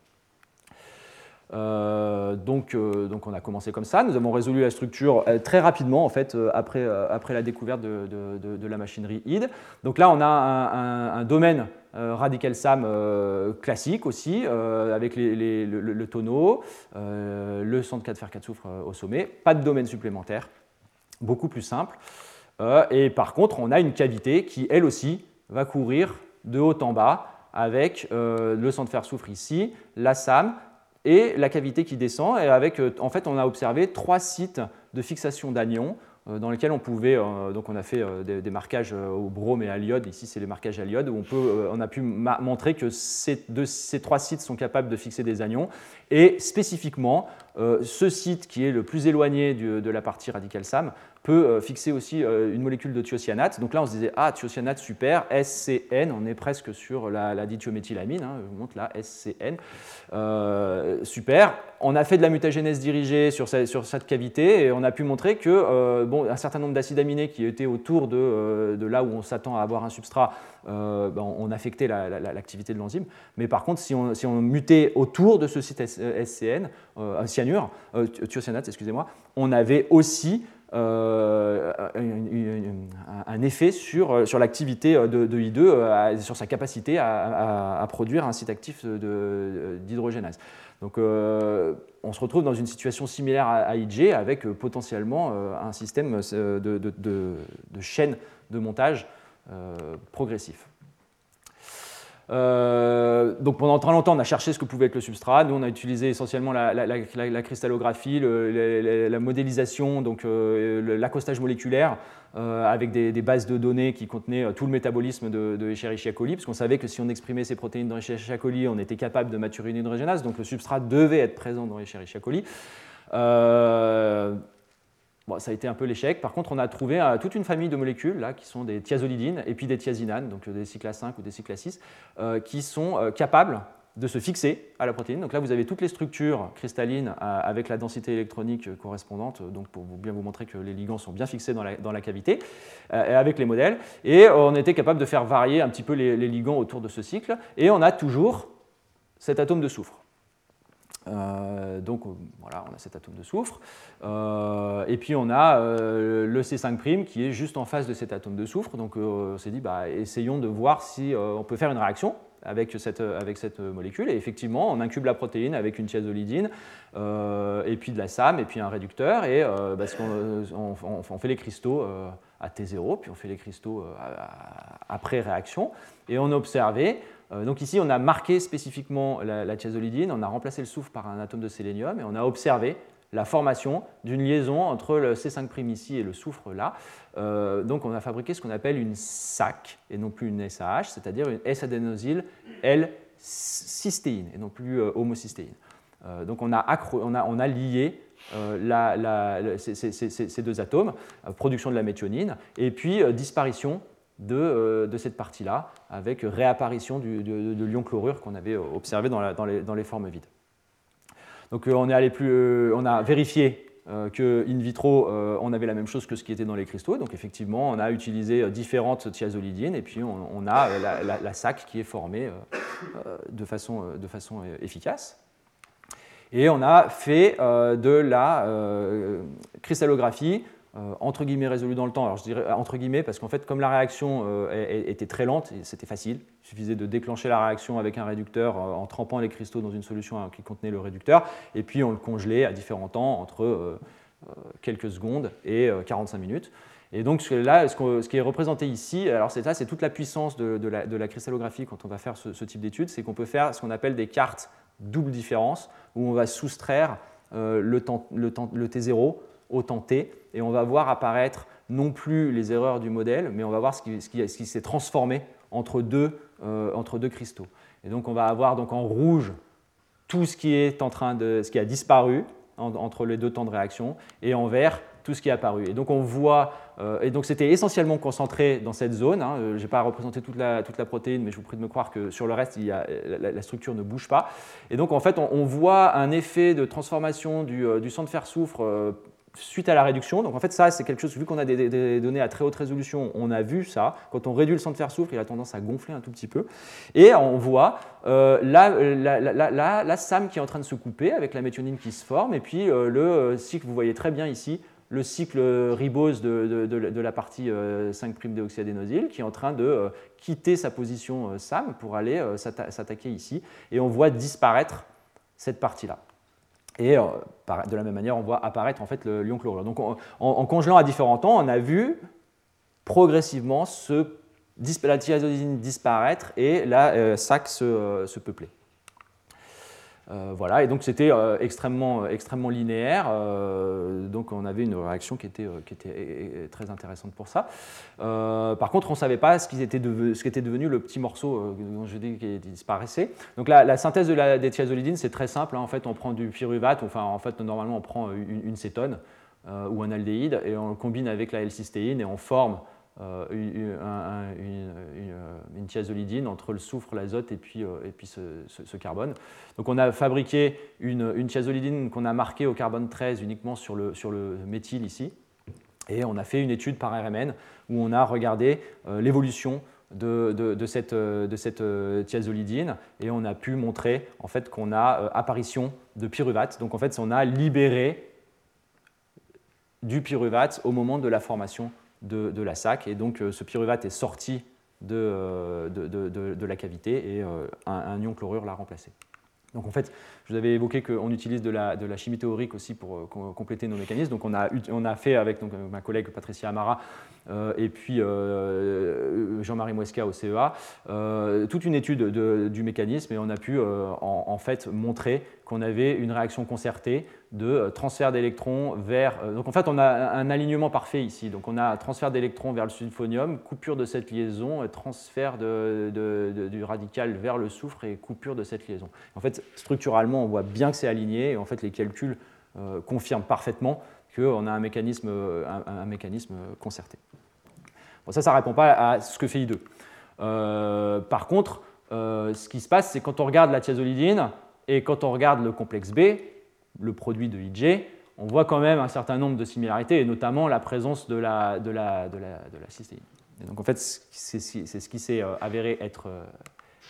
Euh, donc, euh, donc on a commencé comme ça. Nous avons résolu la structure euh, très rapidement en fait, euh, après, euh, après la découverte de, de, de, de la machinerie I D. Donc là, on a un, un, un domaine euh, radical S A M euh, classique aussi, euh, avec les, les, le, le tonneau, euh, le centre quatre fer quatre soufre euh, au sommet. Pas de domaine supplémentaire, beaucoup plus simple. Euh, et par contre, on a une cavité qui, elle aussi, va courir de haut en bas avec euh, le centre fer soufre ici, la S A M, et la cavité qui descend. Et avec, en fait, on a observé trois sites de fixation d'anions euh, dans lesquels on pouvait, euh, donc on a fait euh, des, des marquages euh, au brome et à l'iode. Ici, c'est les marquages à l'iode où on, peut, euh, on a pu montrer que ces, deux, ces trois sites sont capables de fixer des anions. Et spécifiquement, euh, ce site qui est le plus éloigné du, de la partie radicale S A M peut euh, fixer aussi euh, une molécule de thiocyanate. Donc là, on se disait, ah, thiocyanate, super, S C N, on est presque sur la, la dithiométhylamine, hein, je vous montre là, S C N, euh, super. On a fait de la mutagénèse dirigée sur, ce, sur cette cavité et on a pu montrer que euh, bon, un certain nombre d'acides aminés qui étaient autour de, euh, de là où on s'attend à avoir un substrat, euh, ben, on affectait la, la, l'activité de l'enzyme. Mais par contre, si on, si on mutait autour de ce site S C N, euh, cyanure, euh, thiocyanate, excusez-moi, on avait aussi Euh, un effet sur, sur l'activité de, de I D E, sur sa capacité à, à, à produire un site actif d'hydrogénase. Donc euh, on se retrouve dans une situation similaire à, à I G avec euh, potentiellement euh, un système de, de, de, de chaîne de montage euh, progressif. Euh, donc pendant très longtemps, on a cherché ce que pouvait être le substrat. Nous, on a utilisé essentiellement la, la, la, la cristallographie, le, la, la modélisation, donc euh, l'accostage moléculaire, euh, avec des, des bases de données qui contenaient tout le métabolisme de, de Escherichia coli, parce qu'on savait que si on exprimait ces protéines dans Escherichia coli, on était capable de maturer une hydrogénase, donc le substrat devait être présent dans Escherichia coli. Euh, Bon, ça a été un peu l'échec. Par contre, on a trouvé euh, toute une famille de molécules là, qui sont des thiazolidines et puis des thiazinanes, donc euh, des cyclas cinq ou des cyclas six, euh, qui sont euh, capables de se fixer à la protéine. Donc là, vous avez toutes les structures cristallines euh, avec la densité électronique correspondante, donc pour vous, bien vous montrer que les ligands sont bien fixés dans la, dans la cavité, euh, avec les modèles. Et euh, on était capable de faire varier un petit peu les, les ligands autour de ce cycle. Et on a toujours cet atome de soufre. Euh, donc voilà, on a cet atome de soufre. Euh, et puis on a euh, le C cinq' qui est juste en face de cet atome de soufre. Donc euh, on s'est dit, bah, essayons de voir si euh, on peut faire une réaction avec cette, avec cette molécule. Et effectivement, on incube la protéine avec une thiazolidine, euh, et puis de la S A M, et puis un réducteur. Et euh, parce qu'on on, on, on fait les cristaux euh, à T zéro, puis on fait les cristaux euh, après réaction. Et on a observé. Donc ici, on a marqué spécifiquement la, la thiazolidine, on a remplacé le soufre par un atome de sélénium et on a observé la formation d'une liaison entre le C cinq' ici et le soufre là. Euh, donc on a fabriqué ce qu'on appelle une S A C et non plus une S A H, c'est-à-dire une S-adénosyl L-cystéine et non plus euh, homocystéine. Euh, donc on a, accro, on a, on a lié euh, la, la, ces, ces, ces, ces deux atomes, euh, production de la méthionine et puis euh, disparition De, euh, de cette partie-là, avec réapparition du, de, de l'ion chlorure qu'on avait observé dans, la, dans, les, dans les formes vides. Donc euh, on, est allé plus, euh, on a vérifié euh, qu'in vitro, euh, on avait la même chose que ce qui était dans les cristaux. Donc effectivement, on a utilisé différentes thiazolidines, et puis on, on a la, la, la S A C qui est formée euh, de façon, de façon efficace. Et on a fait euh, de la euh, cristallographie Euh, entre guillemets résolue dans le temps. Alors je dirais entre guillemets parce qu'en fait, comme la réaction euh, était très lente, c'était facile. Il suffisait de déclencher la réaction avec un réducteur euh, en trempant les cristaux dans une solution qui contenait le réducteur, et puis on le congelait à différents temps, entre euh, quelques secondes et euh, quarante-cinq minutes. Et donc là, ce, ce qui est représenté ici, alors c'est ça, c'est toute la puissance de, de, la, de la cristallographie quand on va faire ce, ce type d'études, c'est qu'on peut faire ce qu'on appelle des cartes double différence, où on va soustraire euh, le, temps, le, temps, le T zéro au temps T, et on va voir apparaître non plus les erreurs du modèle, mais on va voir ce qui, ce qui, ce qui s'est transformé entre deux, euh, entre deux cristaux. Et donc on va avoir donc en rouge tout ce qui est en train de, ce qui a disparu en, entre les deux temps de réaction, et en vert tout ce qui est apparu. Et donc on voit, euh, et donc c'était essentiellement concentré dans cette zone. Hein, je n'ai pas représenté toute la, toute la protéine, mais je vous prie de me croire que sur le reste, il y a, la, la structure ne bouge pas. Et donc en fait, on, on voit un effet de transformation du, euh, du sang de fer-soufre euh, suite à la réduction. Donc en fait, ça, c'est quelque chose, vu qu'on a des, des données à très haute résolution, on a vu ça. Quand on réduit le sang de fer-soufre, il a tendance à gonfler un tout petit peu. Et on voit euh, la, la, la, la, la S A M qui est en train de se couper avec la méthionine qui se forme. Et puis euh, le cycle, vous voyez très bien ici, le cycle ribose de, de, de, de la partie euh, cinq' déoxyadénosyl qui est en train de euh, quitter sa position euh, S A M pour aller euh, s'attaquer ici. Et on voit disparaître cette partie-là. Et euh, de la même manière, on voit apparaître en fait le l'ion chlorure. Donc en, en, en congelant à différents temps, on a vu progressivement ce, la thiazolidine disparaître et la euh, S A C se, euh, se peupler. Euh, voilà, et donc c'était euh, extrêmement, extrêmement linéaire, euh, donc on avait une réaction qui était, euh, qui était très intéressante pour ça. Euh, par contre, on ne savait pas ce qui était, de, ce qui était devenu le petit morceau euh, dont je dis qui disparaissait. Donc la, la synthèse de la, des thiazolidines, c'est très simple, hein. En fait on prend du pyruvate, enfin en fait normalement on prend une, une cétone euh, ou un aldéhyde et on le combine avec la L-cystéine et on forme Euh, une, un, une, une, une thiazolidine entre le soufre, l'azote et puis, euh, et puis ce, ce, ce carbone. Donc on a fabriqué une, une thiazolidine qu'on a marquée au carbone treize uniquement sur le, sur le méthyle ici. Et on a fait une étude par R M N où on a regardé euh, l'évolution de, de, de cette, de cette thiazolidine et on a pu montrer en fait, qu'on a euh, apparition de pyruvate. Donc en fait, on a libéré du pyruvate au moment de la formation De, de la S A C, et donc euh, ce pyruvate est sorti de, euh, de, de, de la cavité et euh, un, un ion chlorure l'a remplacé. Donc en fait, je vous avais évoqué qu'on utilise de la, de la chimie théorique aussi pour euh, compléter nos mécanismes. Donc on a, on a fait avec donc, ma collègue Patricia Amara euh, et puis euh, Jean-Marie Muesca au C E A euh, toute une étude de, du mécanisme, et on a pu euh, en, en fait montrer qu'on avait une réaction concertée de transfert d'électrons vers... Donc en fait, on a un alignement parfait ici. Donc on a transfert d'électrons vers le sulfonium, coupure de cette liaison, transfert de, de, de, du radical vers le soufre et coupure de cette liaison. En fait, structurellement, on voit bien que c'est aligné, et en fait, les calculs euh, confirment parfaitement qu'on a un mécanisme, un, un mécanisme concerté. Bon, ça, ça ne répond pas à ce que fait I deux. Euh, par contre, euh, ce qui se passe, c'est quand on regarde la thiazolidine et quand on regarde le complexe B, le produit de I G, on voit quand même un certain nombre de similarités, et notamment la présence de la, de la, de la, de la cystéine. Et donc en fait, c'est ce qui s'est avéré être,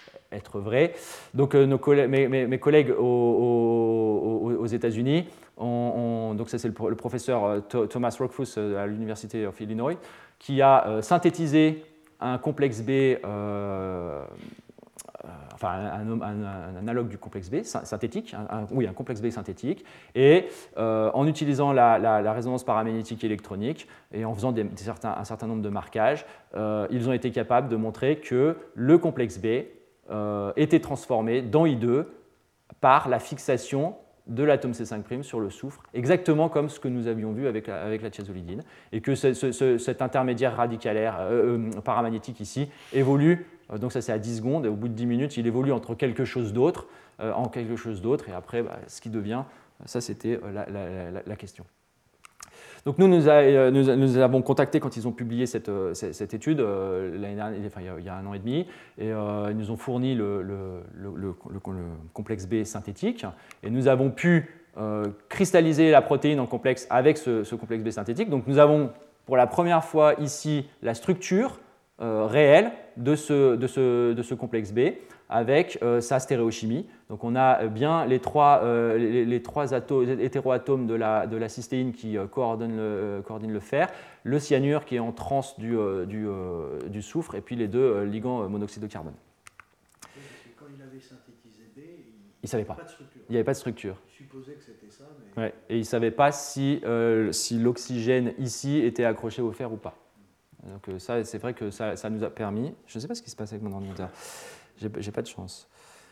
être vrai. Donc euh, nos collègues, mes, mes, mes collègues aux, aux, aux États-Unis, on, on, donc ça c'est le, le professeur euh, Thomas Rockfuss euh, à l'Université of Illinois, qui a euh, synthétisé un complexe B, euh, euh, enfin un, un, un, un analogue du complexe B synthétique, un, un, oui un complexe B synthétique, et euh, en utilisant la, la, la résonance paramagnétique électronique et en faisant des, des certains, un certain nombre de marquages, euh, ils ont été capables de montrer que le complexe B euh, était transformé dans I deux par la fixation de l'atome C cinq' sur le soufre, exactement comme ce que nous avions vu avec la, avec la thiazolidine, et que ce, ce, cet intermédiaire radicalaire euh, euh, paramagnétique ici évolue, euh, donc ça c'est à dix secondes, et au bout de dix minutes, il évolue entre quelque chose d'autre, euh, en quelque chose d'autre, et après, bah, ce qui devient, ça c'était la, la, la, la question. Donc nous, nous, a, nous, nous avons contacté quand ils ont publié cette, cette, cette étude, euh, l'année dernière, enfin, il y a un an et demi, et euh, ils nous ont fourni le, le, le, le, le complexe B synthétique, et nous avons pu euh, cristalliser la protéine en complexe avec ce, ce complexe B synthétique. Donc nous avons pour la première fois ici la structure euh, réelle de ce, de, ce, de ce complexe B avec euh, sa stéréochimie. Donc on a bien les trois, euh, les, les trois atomes, hétéroatomes de la, de la cystéine qui euh, coordonnent, le, euh, coordonnent le fer, le cyanure qui est en transe du, euh, du, euh, du soufre, et puis les deux euh, ligands euh, monoxyde de carbone. Quand il avait synthétisé B, il ne savait pas. pas de structure. Il n'y avait pas de structure. Il supposait que c'était ça. Mais... Ouais. Et il ne savait pas si, euh, si l'oxygène ici était accroché au fer ou pas. Donc euh, ça, c'est vrai que ça, ça nous a permis... Je ne sais pas ce qui se passe avec mon ordinateur. J'ai pas de chance.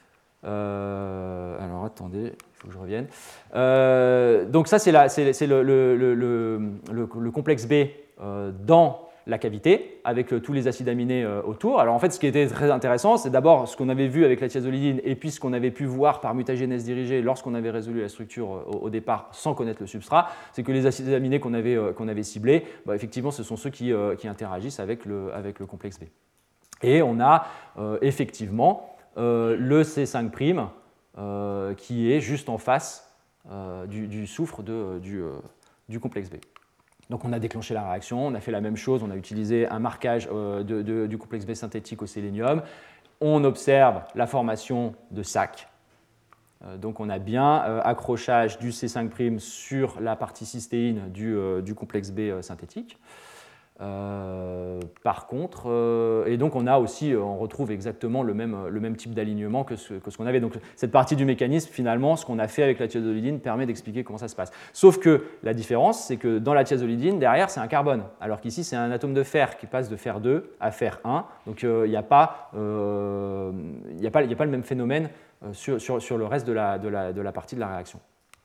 Euh, alors attendez, il faut que je revienne. Euh, donc ça, c'est le, le, le, le, le complexe B euh, dans la cavité, avec euh, tous les acides aminés euh, autour. Alors en fait, ce qui était très intéressant, c'est d'abord ce qu'on avait vu avec la thiazolidine, et puis ce qu'on avait pu voir par mutagénèse dirigée lorsqu'on avait résolu la structure euh, au, au départ sans connaître le substrat, c'est que les acides aminés qu'on avait, euh, qu'on avait ciblés, bah, effectivement, ce sont ceux qui, euh, qui interagissent avec le, avec le complexe B. Et on a euh, effectivement euh, le C cinq' euh, qui est juste en face euh, du, du soufre de, du, euh, du complexe B. Donc on a déclenché la réaction, on a fait la même chose, on a utilisé un marquage euh, de, de, du complexe B synthétique au sélénium. On observe la formation de sacs. Euh, donc on a bien euh, accrochage du C cinq' sur la partie cystéine du, euh, du complexe B euh, synthétique. Euh, par contre, euh, et donc on a aussi, on retrouve exactement le même, le même type d'alignement que ce, que ce qu'on avait. Donc cette partie du mécanisme, finalement, ce qu'on a fait avec la thiazolidine permet d'expliquer comment ça se passe. Sauf que la différence, c'est que dans la thiazolidine, derrière, c'est un carbone, alors qu'ici, c'est un atome de fer qui passe de fer deux à fer un. Donc il n'y a, euh, a, a pas le même phénomène sur, sur, sur le reste de la, de, la, de la partie de la réaction.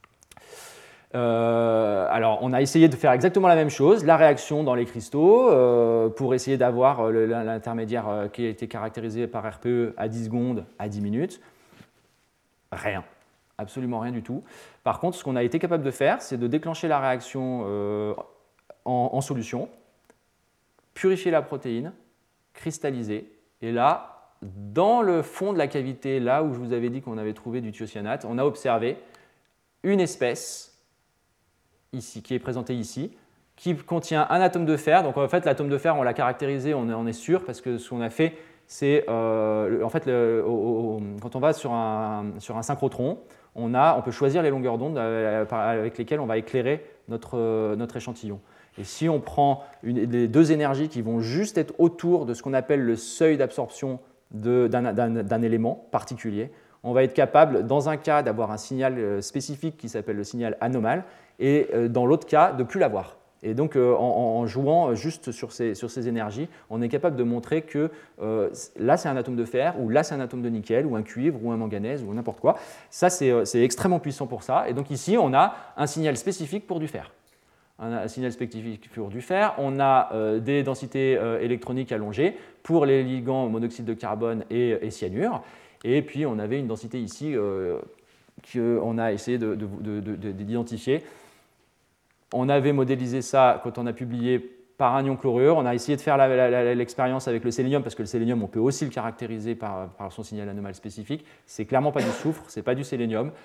Euh, alors, on a essayé de faire exactement la même chose, la réaction dans les cristaux, euh, pour essayer d'avoir l'intermédiaire euh, qui a été caractérisé par R P E à dix secondes, à dix minutes. Rien, absolument rien du tout. Par contre, ce qu'on a été capable de faire, c'est de déclencher la réaction euh, en, en solution, purifier la protéine, cristalliser, et là, dans le fond de la cavité, là où je vous avais dit qu'on avait trouvé du thiocyanate, on a observé une espèce ici, qui est présenté ici, qui contient un atome de fer. Donc en fait, l'atome de fer, on l'a caractérisé, on est, on est sûr, parce que ce qu'on a fait, c'est euh, en fait, le, au, au, quand on va sur un, sur un synchrotron, on, a, on peut choisir les longueurs d'onde avec lesquelles on va éclairer notre, notre échantillon. Et si on prend une, les deux énergies qui vont juste être autour de ce qu'on appelle le seuil d'absorption d'un élément particulier, on va être capable, dans un cas, d'avoir un signal spécifique qui s'appelle le signal anomale, et dans l'autre cas, de ne plus l'avoir. Et donc, euh, en, en jouant juste sur ces, sur ces énergies, on est capable de montrer que euh, là, c'est un atome de fer, ou là, c'est un atome de nickel, ou un cuivre, ou un manganèse, ou n'importe quoi. Ça, c'est extrêmement puissant pour ça. Et donc ici, on a un signal spécifique pour du fer. Un, un signal spécifique pour du fer. On a euh, des densités euh, électroniques allongées pour les ligands monoxyde de carbone et, et cyanure. Et puis, on avait une densité ici euh, qu'on a essayé d'identifier. De, de, de, on avait modélisé ça quand on a publié par un ion chlorure. On a essayé de faire l'expérience avec le sélénium, parce que le sélénium, on peut aussi le caractériser par, par son signal anomale spécifique. C'est clairement pas du soufre, c'est pas du sélénium.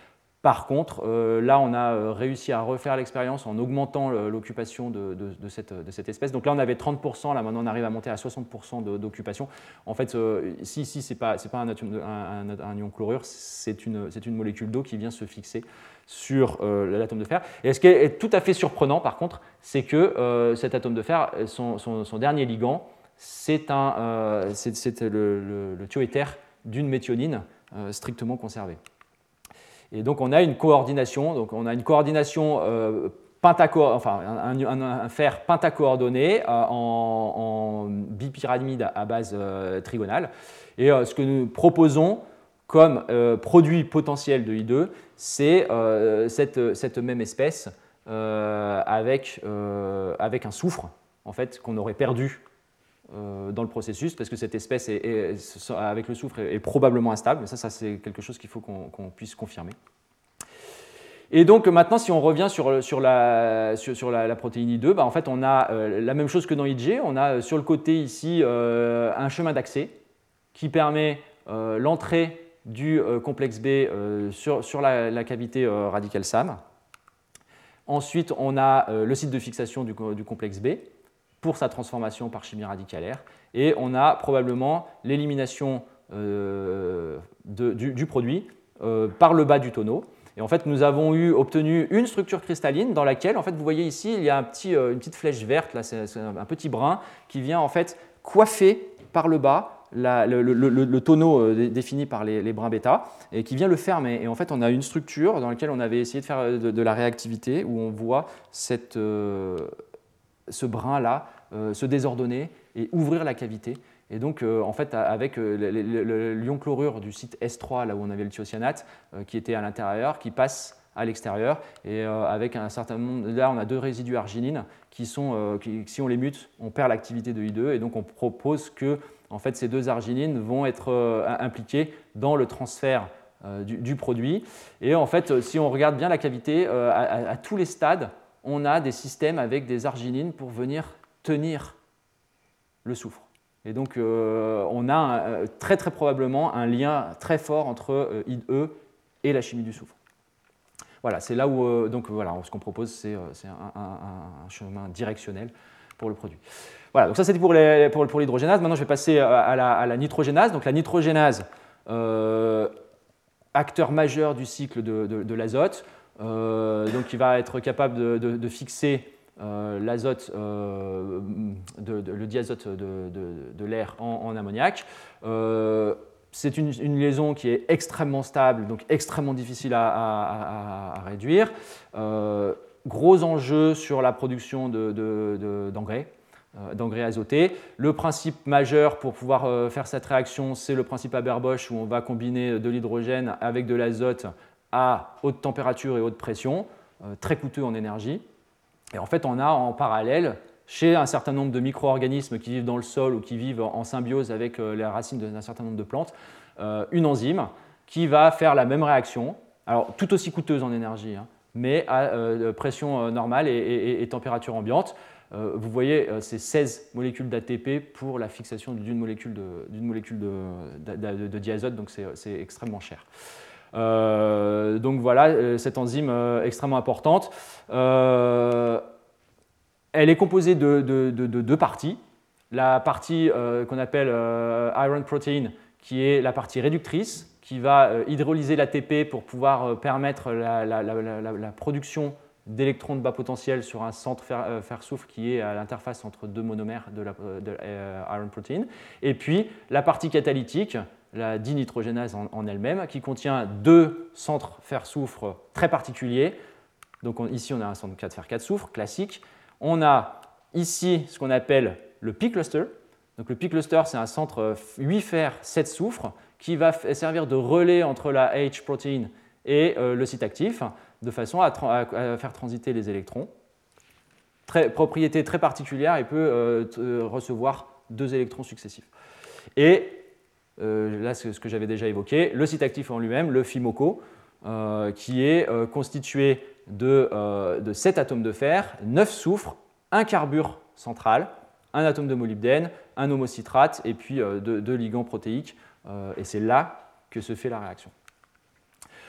Par contre, euh, là, on a euh, réussi à refaire l'expérience en augmentant l'occupation de, de, de, cette, de cette espèce. Donc là, on avait trente pour cent, là maintenant, on arrive à monter à soixante pour cent d'occupation. En fait, euh, ici, ici ce n'est pas, pas un, un, un, un ion chlorure, c'est une, une molécule d'eau qui vient se fixer sur euh, l'atome de fer. Et ce qui est tout à fait surprenant, par contre, c'est que euh, cet atome de fer, son, son, son dernier ligand, c'est euh, le, le, le thioéther d'une méthionine euh, strictement conservée. Et donc on a une coordination, donc on a une coordination euh, pentaco, enfin un, un, un fer pentacoordonné euh, en, en bipyramide à, à base euh, trigonale. Et euh, ce que nous proposons comme euh, produit potentiel de I deux, c'est euh, cette, cette même espèce euh, avec, euh, avec un soufre en fait, qu'on aurait perdu euh, dans le processus, parce que cette espèce est, est, avec le soufre est, est probablement instable. Mais ça, ça c'est quelque chose qu'il faut qu'on qu'on puisse confirmer. Et donc maintenant, si on revient sur, sur, la, sur, sur la, la protéine I deux, bah, en fait, on a euh, la même chose que dans I G. On a sur le côté ici euh, un chemin d'accès qui permet euh, l'entrée du euh, complexe B euh, sur, sur la, la cavité euh, radicale S A M. Ensuite, on a euh, le site de fixation du, du complexe B pour sa transformation par chimie radicalaire. Et on a probablement l'élimination euh, du, du produit euh, par le bas du tonneau. Et en fait, nous avons eu, obtenu une structure cristalline dans laquelle, en fait, vous voyez ici, il y a un petit, euh, une petite flèche verte, là, c'est un petit brin qui vient en fait coiffer par le bas la, le, le, le, le tonneau euh, défini par les, les brins bêta et qui vient le fermer. Et en fait, on a une structure dans laquelle on avait essayé de faire de, de la réactivité où on voit cette, euh, ce brin-là euh, se désordonner et ouvrir la cavité. Et donc, euh, en fait, avec euh, l'ion chlorure du site S trois, là où on avait le thiocyanate, euh, qui était à l'intérieur, qui passe à l'extérieur, et euh, avec un certain nombre, là, on a deux résidus arginines qui sont, euh, qui, si on les mute, on perd l'activité de I deux, et donc on propose que, en fait, ces deux arginines vont être euh, impliquées dans le transfert euh, du, du produit. Et en fait, si on regarde bien la cavité, euh, à, à tous les stades, on a des systèmes avec des arginines pour venir tenir le soufre. Et donc, euh, on a euh, très très probablement un lien très fort entre euh, I E et la chimie du soufre. Voilà, c'est là où euh, donc voilà, ce qu'on propose, c'est euh, un, un, un chemin directionnel pour le produit. Voilà, donc ça c'était pour l'hydrogénase. Pour, pour Maintenant, je vais passer à la, à la nitrogénase. Donc la nitrogénase, euh, acteur majeur du cycle de, de, de l'azote, euh, donc il va être capable de, de, de fixer Euh, l'azote, euh, de, de, le diazote de, de, de l'air en, en ammoniac. Euh, c'est une, une liaison qui est extrêmement stable, donc extrêmement difficile à, à, à, à réduire. Euh, gros enjeu sur la production d'engrais, de, de, d'engrais azotés. Le principe majeur pour pouvoir euh, faire cette réaction, c'est le principe Haber-Bosch, où on va combiner de l'hydrogène avec de l'azote à haute température et haute pression, euh, très coûteux en énergie. Et en fait, on a en parallèle, chez un certain nombre de micro-organismes qui vivent dans le sol ou qui vivent en symbiose avec les racines d'un certain nombre de plantes, une enzyme qui va faire la même réaction, alors tout aussi coûteuse en énergie, hein, mais à pression normale et, et, et température ambiante. Vous voyez, c'est seize molécules d'A T P pour la fixation d'une molécule de, d'une molécule de, de, de, de diazote, donc c'est extrêmement cher. Euh, donc voilà, cette enzyme euh, extrêmement importante. Euh, elle est composée de deux de, de, de parties. La partie euh, qu'on appelle euh, iron protein, qui est la partie réductrice, qui va euh, hydrolyser l'A T P pour pouvoir euh, permettre la, la, la, la, la production d'électrons de bas potentiel sur un centre fer-soufre qui est à l'interface entre deux monomères de, la, de euh, iron protein. Et puis la partie catalytique, la dinitrogénase en, en elle-même, qui contient deux centres fer-soufre très particuliers. Donc on, ici, on a un centre quatre fer quatre soufre classique. On a ici ce qu'on appelle le P-cluster. Donc le P-cluster, c'est un centre huit fer sept soufre qui va servir de relais entre la H-protein et euh, le site actif, de façon à, tra à faire transiter les électrons. Très, propriété très particulière, il peut euh, recevoir deux électrons successifs. Et Euh, là, c'est ce que j'avais déjà évoqué, le site actif en lui-même, le FIMOCO, euh, qui est euh, constitué de, euh, de sept atomes de fer, neuf soufres, un carbure central, un atome de molybdène, un homocitrate et puis euh, deux, deux ligands protéiques. Euh, et c'est là que se fait la réaction.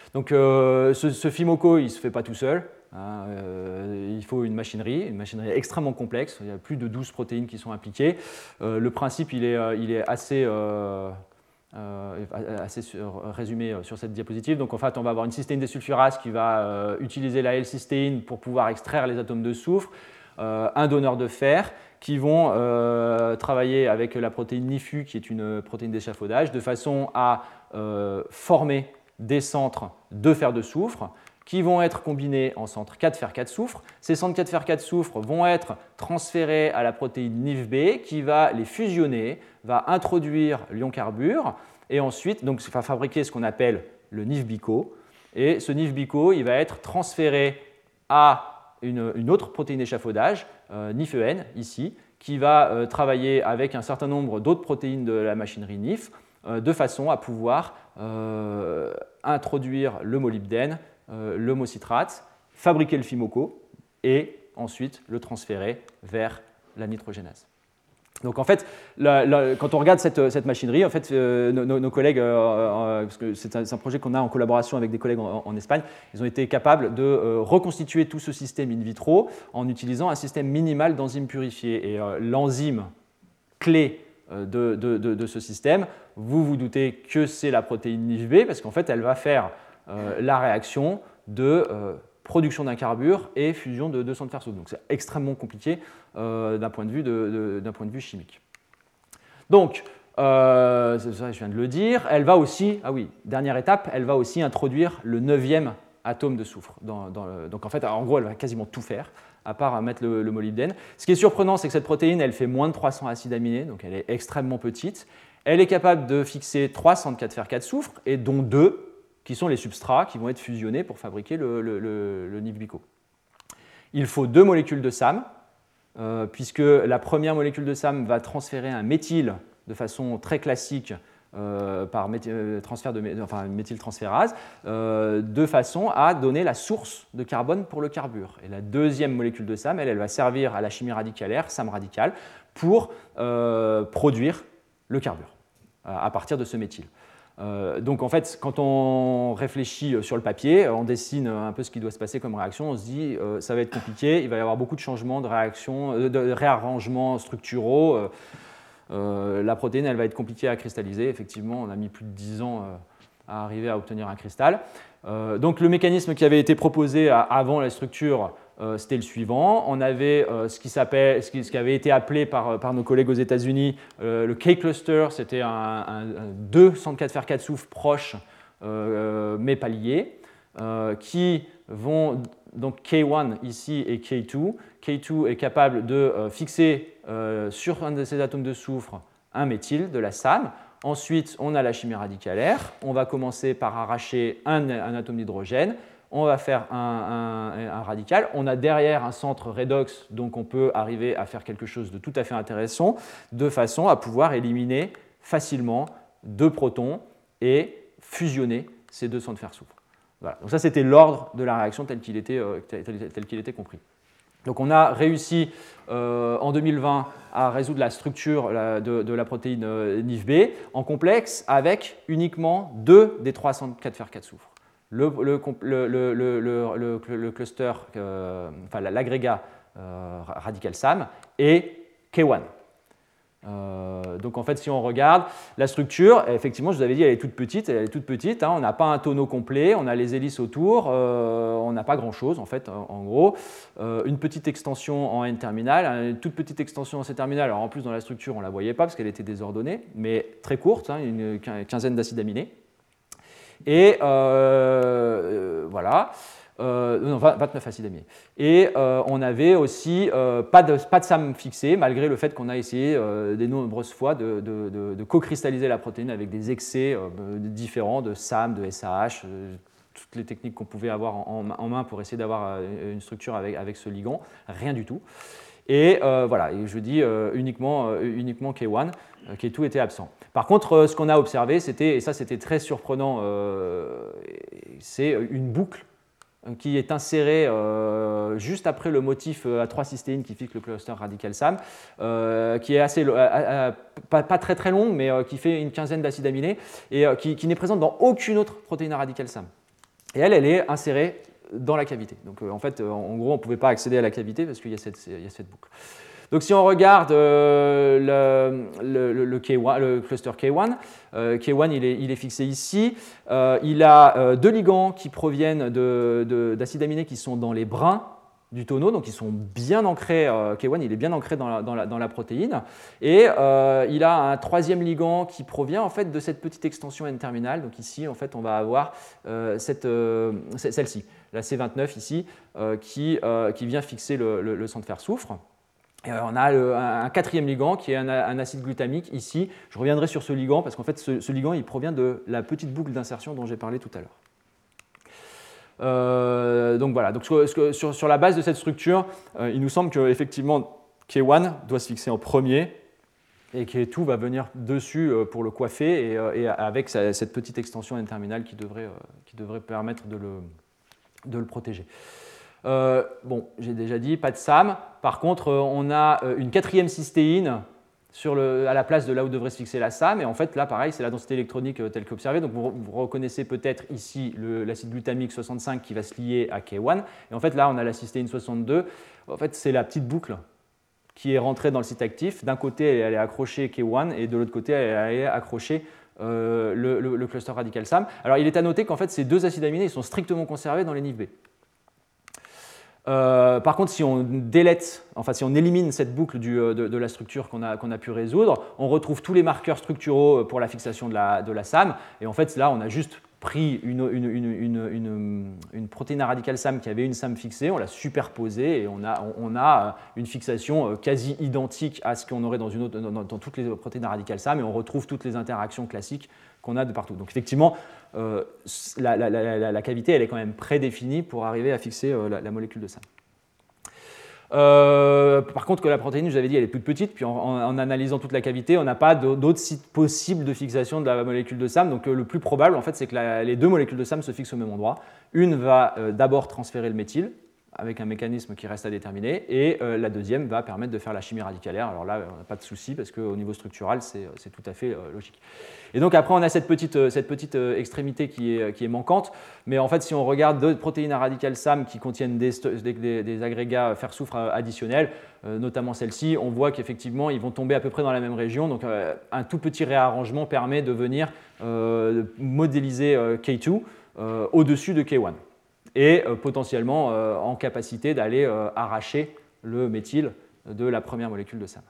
Donc euh, ce, ce Fimoco, il ne se fait pas tout seul. Hein, euh, il faut une machinerie, une machinerie extrêmement complexe. Il y a plus de douze protéines qui sont impliquées. Euh, le principe, il est, il est assez, euh, euh, assez résumé sur cette diapositive. Donc en fait, on va avoir une cystéine désulfurase qui va euh, utiliser la L-cystéine pour pouvoir extraire les atomes de soufre, euh, un donneur de fer, qui vont euh, travailler avec la protéine N I F U, qui est une protéine d'échafaudage, de façon à euh, former des centres de fer de soufre, qui vont être combinés en centres quatre fer quatre soufre. Ces centres quatre fer quatre soufre vont être transférés à la protéine N I F B, qui va les fusionner, va introduire l'ion carbure, et ensuite donc, va fabriquer ce qu'on appelle le N I F BICO. Et ce N I F BICO, il va être transféré à Une, une autre protéine d'échafaudage, euh, N I F E N, ici, qui va euh, travailler avec un certain nombre d'autres protéines de la machinerie N I F, euh, de façon à pouvoir euh, introduire le molybdène, euh, le homocitrate, fabriquer le Fimoco et ensuite le transférer vers la nitrogénase. Donc en fait, la, la, quand on regarde cette, cette machinerie, en fait, euh, nos, nos collègues, euh, euh, parce que c'est un, un projet qu'on a en collaboration avec des collègues en, en Espagne, ils ont été capables de euh, reconstituer tout ce système in vitro en utilisant un système minimal d'enzymes purifiées. Et euh, l'enzyme clé euh, de, de, de, de ce système, vous vous doutez que c'est la protéine N I F B, parce qu'en fait, elle va faire euh, la réaction de euh, production d'un carbure et fusion de deux centres fer soufre. Donc c'est extrêmement compliqué euh, d'un point de vue de, de, d'un point de vue chimique. Donc, euh, ça, je viens de le dire, elle va aussi, ah oui, dernière étape, elle va aussi introduire le neuvième atome de soufre. Dans, dans le, donc en fait, en gros, elle va quasiment tout faire, à part mettre le, le molybdène. Ce qui est surprenant, c'est que cette protéine, elle fait moins de trois cents acides aminés, donc elle est extrêmement petite. Elle est capable de fixer trois centres quatre fer quatre soufre, et dont deux qui sont les substrats qui vont être fusionnés pour fabriquer le, le, le, le N I F BICO. Il faut deux molécules de S A M, euh, puisque la première molécule de S A M va transférer un méthyle de façon très classique euh, par méthyle, transfert de, enfin, méthyltransférase, euh, de façon à donner la source de carbone pour le carbure. Et la deuxième molécule de S A M, elle, elle va servir à la chimie radicalaire, S A M radical, pour euh, produire le carbure à partir de ce méthyle. Euh, donc en fait, quand on réfléchit sur le papier, on dessine un peu ce qui doit se passer comme réaction, on se dit euh, ça va être compliqué, il va y avoir beaucoup de changements, de réactions, euh, de réarrangements structuraux. Euh, euh, la protéine, elle va être compliquée à cristalliser. Effectivement, on a mis plus de dix ans euh, à arriver à obtenir un cristal. Euh, donc le mécanisme qui avait été proposé à, avant la structure, euh, c'était le suivant. On avait euh, ce, qui ce, qui, ce qui avait été appelé par, par nos collègues aux États-Unis euh, le K-cluster, c'était un, un, un, deux centres quatre fer quatre soufre proches euh, mais pas liés, euh, qui vont, donc K un ici et K deux. K deux est capable de euh, fixer euh, sur un de ces atomes de soufre un méthyle de la S A M. Ensuite, on a la chimie radicalaire. On va commencer par arracher un, un atome d'hydrogène. On va faire un, un, un radical. On a derrière un centre redox, donc on peut arriver à faire quelque chose de tout à fait intéressant, de façon à pouvoir éliminer facilement deux protons et fusionner ces deux centres fer soufre. Voilà. Donc ça, c'était l'ordre de la réaction tel qu'il était, euh, tel, tel qu'il était compris. Donc on a réussi euh, en deux mille vingt à résoudre la structure la, de, de la protéine euh, N I F B en complexe avec uniquement deux des trois centres quatre fer quatre soufre. Le, le, le, le, le, le, le cluster, euh, enfin l'agrégat euh, radical S A M et K un. Euh, donc en fait, si on regarde la structure, effectivement, je vous avais dit, elle est toute petite. Elle est toute petite. Hein, on n'a pas un tonneau complet, on a les hélices autour, euh, on n'a pas grand-chose en fait. En, en gros, euh, une petite extension en N-terminal, une toute petite extension en C-terminal. Alors en plus dans la structure, on la voyait pas parce qu'elle était désordonnée, mais très courte, hein, une quinzaine d'acides aminés. Et euh, voilà. Euh, non, vingt-neuf acides aminés. Et euh, on avait aussi euh, pas, de, pas de S A M fixé, malgré le fait qu'on a essayé euh, de nombreuses fois de, de, de, de co-cristalliser la protéine avec des excès euh, différents de S A M, de S A H, euh, toutes les techniques qu'on pouvait avoir en, en main pour essayer d'avoir une structure avec, avec ce ligand. Rien du tout. Et euh, voilà, et je dis euh, uniquement, euh, uniquement K un, euh, K deux était absent. Par contre, euh, ce qu'on a observé, c'était, et ça c'était très surprenant, euh, c'est une boucle qui est inséré euh, juste après le motif à trois cystéines qui fixe le cluster radical S A M, euh, qui est assez, euh, euh, pas, pas très très longue, mais euh, qui fait une quinzaine d'acides aminés et euh, qui, qui n'est présente dans aucune autre protéine radicale S A M. et elle, elle est insérée dans la cavité. Donc euh, en fait, euh, en gros, on ne pouvait pas accéder à la cavité parce qu'il y a cette, il y a cette boucle. Donc si on regarde euh, le, le, le, K un, le cluster K un, euh, K un il est, il est fixé ici. Euh, il a euh, deux ligands qui proviennent de, de, d'acides aminés qui sont dans les brins du tonneau, donc ils sont bien ancrés, euh, K un il est bien ancré dans la, dans la, dans la protéine, et euh, il a un troisième ligand qui provient en fait de cette petite extension N-terminale. Donc ici en fait on va avoir euh, cette, euh, celle-ci, la C vingt-neuf ici, euh, qui, euh, qui vient fixer le, le, le centre fer-soufre. Et on a le, un quatrième ligand qui est un, un acide glutamique ici. Je reviendrai sur ce ligand parce qu'en fait ce, ce ligand il provient de la petite boucle d'insertion dont j'ai parlé tout à l'heure. Euh, donc voilà, donc, sur, sur, sur la base de cette structure, euh, il nous semble qu'effectivement K un doit se fixer en premier et que K deux va venir dessus euh, pour le coiffer et, euh, et avec sa, cette petite extension N-terminale qui devrait, euh, qui devrait permettre de le, de le protéger. Euh, bon, j'ai déjà dit, pas de S A M. Par contre, euh, on a une quatrième cystéine sur le, à la place de là où devrait se fixer la S A M. Et en fait, là, pareil, c'est la densité électronique euh, telle qu'observée. Donc, vous, vous reconnaissez peut-être ici le, l'acide glutamique soixante-cinq qui va se lier à K un. Et en fait, là, on a la cystéine soixante-deux. En fait, c'est la petite boucle qui est rentrée dans le site actif. D'un côté, elle est accrochée K un et de l'autre côté, elle est accrochée euh, le, le, le cluster radical S A M. Alors, il est à noter qu'en fait, ces deux acides aminés ils sont strictement conservés dans les N I V B. Euh, par contre, si on délète, enfin si on élimine cette boucle du, de, de la structure qu'on a, qu'on a pu résoudre, on retrouve tous les marqueurs structuraux pour la fixation de la, de la S A M. Et en fait, là, on a juste pris une, une, une, une, une, une protéine radicale S A M qui avait une S A M fixée, on l'a superposée et on a, on a une fixation quasi identique à ce qu'on aurait dans, une autre, dans, dans toutes les protéines radicales S A M et on retrouve toutes les interactions classiques qu'on a de partout. Donc effectivement, euh, la, la, la, la cavité elle est quand même prédéfinie pour arriver à fixer euh, la, la molécule de S A M. Euh, par contre, que la protéine, je vous avais dit, elle est plus petite, puis en, en, en analysant toute la cavité, on n'a pas d'autres sites possibles de fixation de la molécule de S A M. Donc euh, le plus probable, en fait, c'est que la, les deux molécules de S A M se fixent au même endroit. Une va euh, d'abord transférer le méthyle, avec un mécanisme qui reste à déterminer, et euh, la deuxième va permettre de faire la chimie radicalaire. Alors là, on n'a pas de souci, parce qu'au niveau structural, c'est tout à fait euh, logique. Et donc après, on a cette petite, cette petite extrémité qui est, qui est manquante, mais en fait, si on regarde d'autres protéines à radicales S A M qui contiennent des, des, des agrégats fer-soufre additionnels, euh, notamment celle-ci, on voit qu'effectivement, ils vont tomber à peu près dans la même région. Donc euh, un tout petit réarrangement permet de venir euh, modéliser euh, K deux euh, au-dessus de K un. Et euh, potentiellement euh, en capacité d'aller euh, arracher le méthyle de la première molécule de S A M.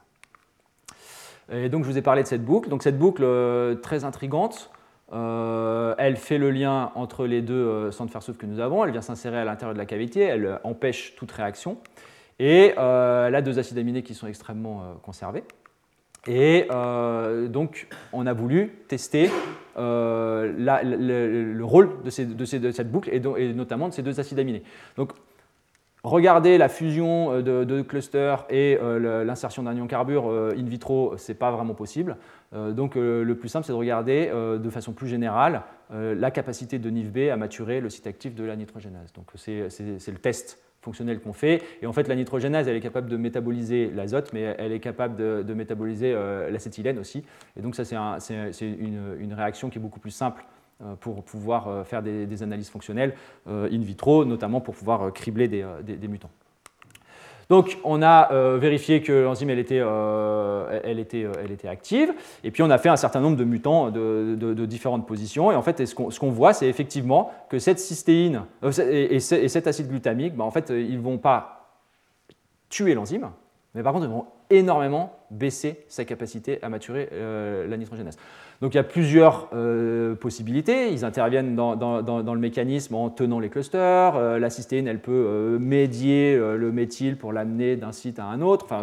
Et donc je vous ai parlé de cette boucle. Donc cette boucle euh, très intrigante, euh, elle fait le lien entre les deux euh, centres fer-soufre que nous avons, elle vient s'insérer à l'intérieur de la cavité, elle euh, empêche toute réaction, et euh, elle a deux acides aminés qui sont extrêmement euh, conservés. Et euh, donc, on a voulu tester euh, la, le, le rôle de, ces, de, ces, de cette boucle et, do, et notamment de ces deux acides aminés. Donc, regarder la fusion de, de clusters et euh, l'insertion d'un ion carbure euh, in vitro, ce n'est pas vraiment possible. Euh, donc, euh, le plus simple, c'est de regarder euh, de façon plus générale euh, la capacité de N I V B à maturer le site actif de la nitrogénase. Donc, c'est le test fonctionnelle qu'on fait. Et en fait, la nitrogénase, elle est capable de métaboliser l'azote, mais elle est capable de, de métaboliser euh, l'acétylène aussi. Et donc, ça, c'est un, une, une réaction qui est beaucoup plus simple euh, pour pouvoir euh, faire des, des analyses fonctionnelles euh, in vitro, notamment pour pouvoir euh, cribler des, des, des mutants. Donc, on a euh, vérifié que l'enzyme elle était, euh, elle, était, elle était active, et puis on a fait un certain nombre de mutants de, de, de différentes positions. Et en fait, ce qu'on ce qu'on voit, c'est effectivement que cette cystéine euh, et, et cet acide glutamique, bah, en fait, ils ne vont pas tuer l'enzyme, mais par contre, ils vont énormément baisser sa capacité à maturer euh, la nitrogénase. Donc il y a plusieurs euh, possibilités. Ils interviennent dans, dans, dans le mécanisme en tenant les clusters. Euh, la cystéine, elle peut euh, médier euh, le méthyle pour l'amener d'un site à un autre. Enfin,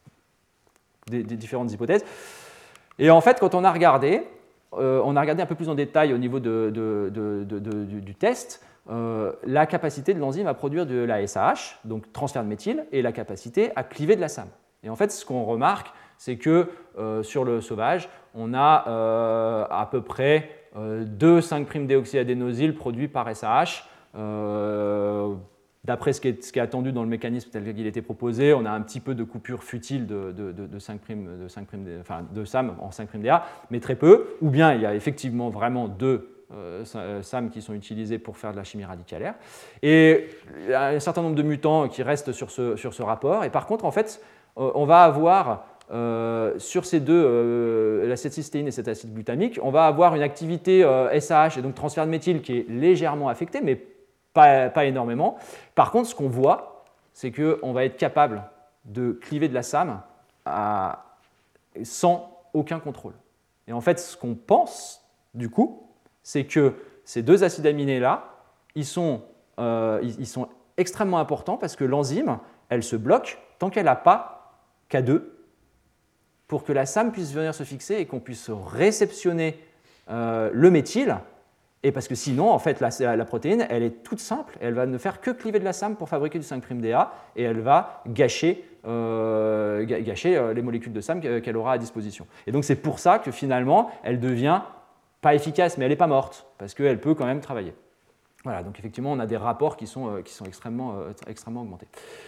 des, des différentes hypothèses. Et en fait, quand on a regardé, euh, on a regardé un peu plus en détail au niveau de, de, de, de, de, du, du test, euh, la capacité de l'enzyme à produire de la S A H, donc transfert de méthyle, et la capacité à cliver de la S A M. Et en fait, ce qu'on remarque, c'est que euh, sur le sauvage, on a euh, à peu près euh, deux cinq' déoxyadénosyl produits par S A H. Euh, D'après ce, ce qui est attendu dans le mécanisme tel qu'il était proposé, on a un petit peu de coupure futile de, de, de, de cinq', de, cinq', enfin, de S A M en cinq' D A, mais très peu. Ou bien il y a effectivement vraiment deux euh, S A M qui sont utilisés pour faire de la chimie radicalaire. Et il y a un certain nombre de mutants qui restent sur ce, sur ce rapport. Et par contre, en fait, euh, on va avoir, euh, sur ces deux, euh, l'acétylcystéine et cet acide glutamique, on va avoir une activité euh, S A H, et donc transfert de méthyle, qui est légèrement affectée, mais pas, pas énormément. Par contre, ce qu'on voit, c'est qu'on va être capable de cliver de la S A M à, sans aucun contrôle. Et en fait, ce qu'on pense, du coup, c'est que ces deux acides aminés-là, ils sont, euh, ils, ils sont extrêmement importants parce que l'enzyme, elle se bloque tant qu'elle n'a pas K deux pour que la S A M puisse venir se fixer et qu'on puisse réceptionner euh, le méthyle. Et parce que sinon, en fait, la, la protéine, elle est toute simple. Elle va ne faire que cliver de la S A M pour fabriquer du cinq' D A et elle va gâcher Euh, gâcher euh, les molécules de S A M qu'elle aura à disposition. Et donc c'est pour ça que finalement, elle devient pas efficace, mais elle n'est pas morte, parce qu'elle peut quand même travailler. Voilà, donc effectivement, on a des rapports qui sont, euh, qui sont extrêmement, euh, extrêmement augmentés.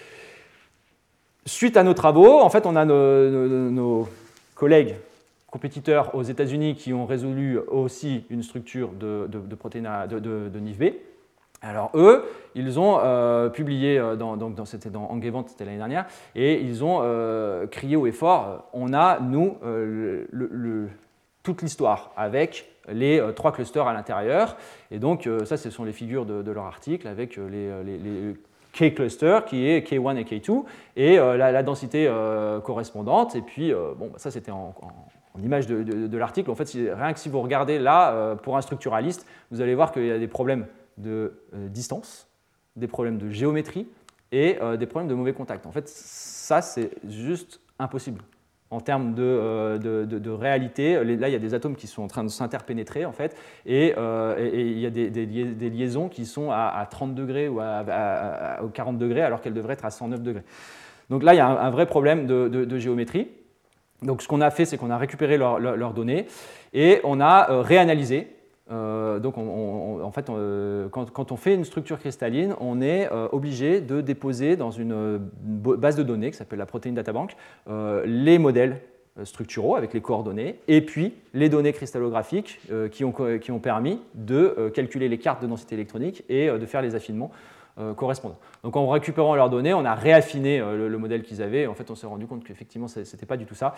Suite à nos travaux, en fait, on a nos, nos, nos collègues compétiteurs aux États-Unis qui ont résolu aussi une structure de, de, de protéine à, de, de, de N I V B. Alors eux, ils ont euh, publié, dans, dans, dans, c'était dans Angewandte, c'était l'année dernière, et ils ont euh, crié haut et fort, on a, nous, euh, le, le, toute l'histoire avec les euh, trois clusters à l'intérieur. Et donc euh, ça, ce sont les figures de, de leur article avec les, les, les K-cluster qui est K un et K deux, et euh, la, la densité euh, correspondante. Et puis, euh, bon, bah, ça c'était en, en, en image de, de, de l'article. En fait, rien que si vous regardez là, euh, pour un structuraliste, vous allez voir qu'il y a des problèmes de euh, distance, des problèmes de géométrie et euh, des problèmes de mauvais contact. En fait, ça, c'est juste impossible. En termes de, euh, de, de, de réalité, là, il y a des atomes qui sont en train de s'interpénétrer, en fait, et, euh, et, et il y a des, des, des liaisons qui sont à, à trente degrés ou à, à, à quarante degrés, alors qu'elles devraient être à cent neuf degrés. Donc là, il y a un, un vrai problème de, de, de géométrie. Donc ce qu'on a fait, c'est qu'on a récupéré leurs leur, leur données et on a euh, réanalysé. Euh, donc, on, on, en fait, on, quand, quand on fait une structure cristalline, on est euh, obligé de déposer dans une, une base de données qui s'appelle la Protein Data Bank euh, les modèles structuraux avec les coordonnées et puis les données cristallographiques euh, qui, ont, qui ont permis de euh, calculer les cartes de densité électronique et euh, de faire les affinements euh, correspondants. Donc, en récupérant leurs données, on a réaffiné euh, le, le modèle qu'ils avaient. Et en fait, on s'est rendu compte qu'effectivement, ce n'était pas du tout ça.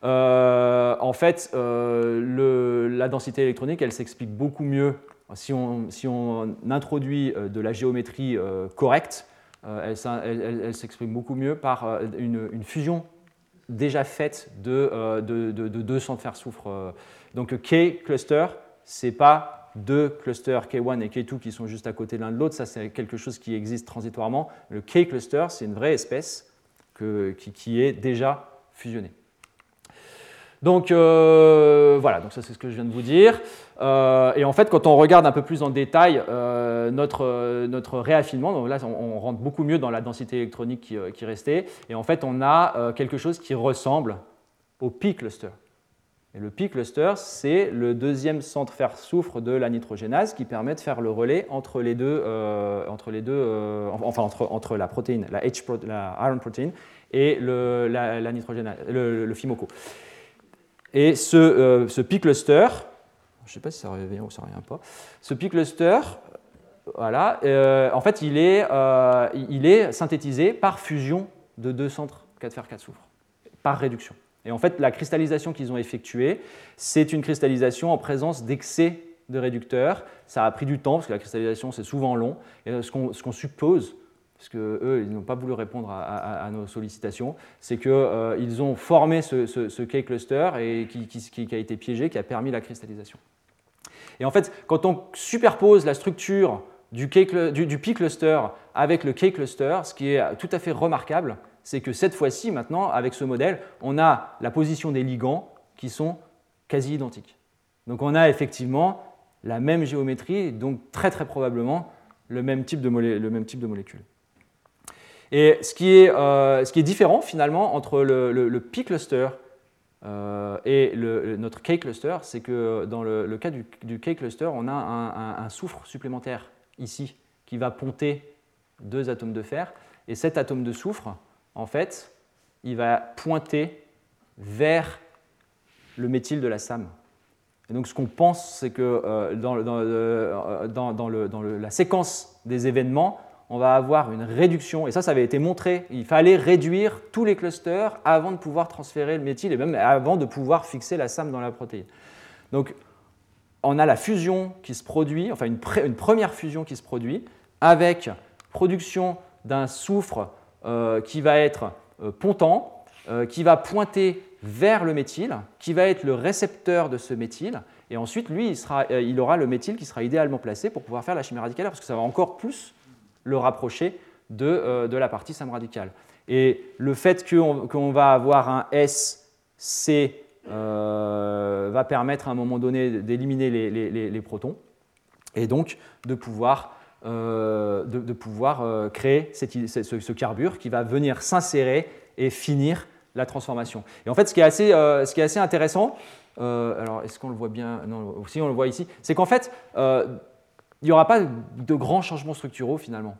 Euh, en fait, euh, le, la densité électronique, elle s'explique beaucoup mieux si on, si on introduit euh, de la géométrie euh, correcte. Euh, elle, elle, elle s'exprime beaucoup mieux par euh, une, une fusion déjà faite de, euh, de, de, de deux centres fer-soufre. Donc, K-cluster, ce n'est pas deux clusters K un et K deux qui sont juste à côté l'un de l'autre, ça c'est quelque chose qui existe transitoirement. Le K-cluster, c'est une vraie espèce que, qui, qui est déjà fusionnée. Donc euh, voilà, donc ça c'est ce que je viens de vous dire. Euh, et en fait, quand on regarde un peu plus en détail euh, notre, euh, notre réaffinement, donc là on, on rentre beaucoup mieux dans la densité électronique qui, qui restait, et en fait on a euh, quelque chose qui ressemble au P-cluster. Et le P-cluster, c'est le deuxième centre fer-soufre de la nitrogénase qui permet de faire le relais entre les deux, euh, entre les deux euh, enfin entre, entre la protéine, la, H -pro, la iron protein et le, la, la nitrogénase, le, le Fimoco. Et ce, euh, ce P-cluster, je ne sais pas si ça revient ou ça ne revient pas, ce P-cluster, voilà, euh, en fait, il est, euh, il est synthétisé par fusion de deux centres quatre fer quatre soufre, par réduction. Et en fait, la cristallisation qu'ils ont effectuée, c'est une cristallisation en présence d'excès de réducteurs. Ça a pris du temps, parce que la cristallisation, c'est souvent long. Et ce qu'on, ce qu'on suppose, parce qu'eux, ils n'ont pas voulu répondre à, à, à nos sollicitations, c'est qu'ils euh, ont formé ce, ce, ce K-cluster et qui, qui, qui a été piégé, qui a permis la cristallisation. Et en fait, quand on superpose la structure du, K, du, du P-cluster avec le K-cluster, ce qui est tout à fait remarquable, c'est que cette fois-ci, maintenant, avec ce modèle, on a la position des ligands qui sont quasi identiques. Donc on a effectivement la même géométrie, donc très très probablement le même type de, molé- le même type de molécule. Et ce qui est, euh, ce qui est différent finalement entre le, le, le P-cluster euh, et le, notre K-cluster, c'est que dans le, le cas du, du K-cluster, on a un, un, un soufre supplémentaire ici qui va ponter deux atomes de fer. Et cet atome de soufre, en fait, il va pointer vers le méthyle de la S A M. Et donc ce qu'on pense, c'est que euh, dans, dans, euh, dans, dans, le, dans le, la séquence des événements, on va avoir une réduction, et ça, ça avait été montré, il fallait réduire tous les clusters avant de pouvoir transférer le méthyle et même avant de pouvoir fixer la S A M dans la protéine. Donc, on a la fusion qui se produit, enfin une, une première fusion qui se produit, avec production d'un soufre euh, qui va être euh, pontant, euh, qui va pointer vers le méthyle, qui va être le récepteur de ce méthyle, et ensuite, lui, il, sera, euh, il aura le méthyle qui sera idéalement placé pour pouvoir faire la chimie radicalaire, parce que ça va encore plus le rapprocher de, euh, de la partie S A M radicale. Et le fait qu'on qu'on va avoir un S C euh, va permettre à un moment donné d'éliminer les, les, les protons et donc de pouvoir, euh, de, de pouvoir euh, créer cette, ce, ce carbure qui va venir s'insérer et finir la transformation. Et en fait, ce qui est assez, euh, ce qui est assez intéressant, euh, alors est-ce qu'on le voit bien? Non, si on le voit ici, c'est qu'en fait, euh, il n'y aura pas de grands changements structuraux finalement.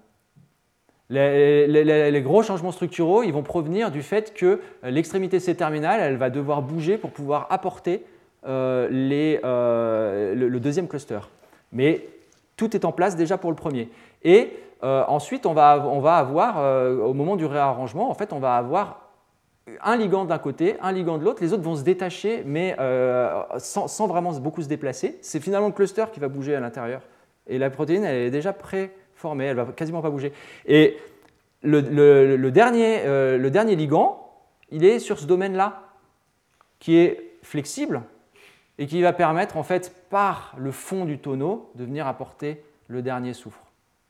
Les, les, les gros changements structuraux, ils vont provenir du fait que l'extrémité C-terminale, elle va devoir bouger pour pouvoir apporter euh, les, euh, le, le deuxième cluster. Mais tout est en place déjà pour le premier. Et euh, ensuite, on va, on va avoir, euh, au moment du réarrangement, en fait, on va avoir un ligand d'un côté, un ligand de l'autre. Les autres vont se détacher, mais euh, sans, sans vraiment beaucoup se déplacer. C'est finalement le cluster qui va bouger à l'intérieur. Et la protéine, elle est déjà préformée, elle ne va quasiment pas bouger. Et le, le, le, dernier, euh, le dernier ligand, il est sur ce domaine-là, qui est flexible et qui va permettre, en fait, par le fond du tonneau, de venir apporter le dernier soufre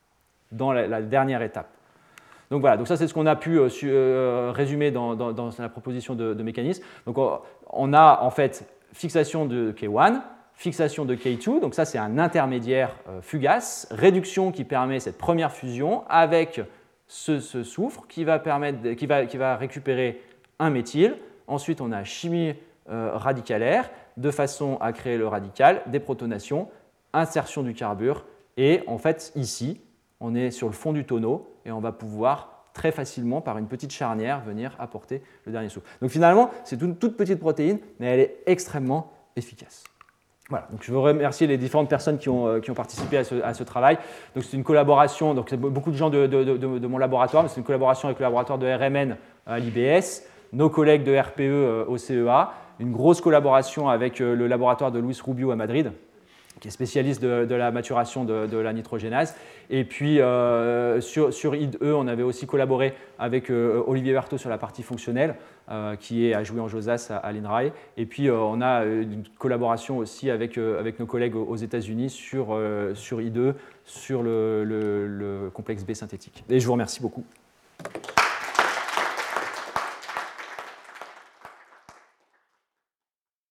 dans la, la dernière étape. Donc voilà, donc ça c'est ce qu'on a pu euh, su, euh, résumer dans, dans, dans la proposition de, de mécanisme. Donc on, on a en fait fixation de K un, fixation de K deux, donc ça c'est un intermédiaire euh, fugace, réduction qui permet cette première fusion avec ce, ce soufre qui va, permettre de, qui, va, qui va récupérer un méthyle. Ensuite on a chimie euh, radicalaire de façon à créer le radical, déprotonation, insertion du carbure et en fait ici on est sur le fond du tonneau et on va pouvoir très facilement, par une petite charnière, venir apporter le dernier soufre. Donc finalement, c'est une toute petite protéine, mais elle est extrêmement efficace. Voilà, donc je veux remercier les différentes personnes qui ont, qui ont participé à ce, à ce travail. Donc c'est une collaboration, donc c'est beaucoup de gens de, de, de, de mon laboratoire, mais c'est une collaboration avec le laboratoire de R M N à l'I B S, nos collègues de R P E au C E A, une grosse collaboration avec le laboratoire de Luis Rubio à Madrid, qui est spécialiste de, de la maturation de, de la nitrogénase. Et puis, euh, sur, sur I D E, on avait aussi collaboré avec euh, Olivier Berthaud sur la partie fonctionnelle, euh, qui est à jouer en Josas à, à l'I N R A E. Et puis, euh, on a une collaboration aussi avec, euh, avec nos collègues aux États-Unis sur, euh, sur I D E, sur le, le, le complexe B synthétique. Et je vous remercie beaucoup.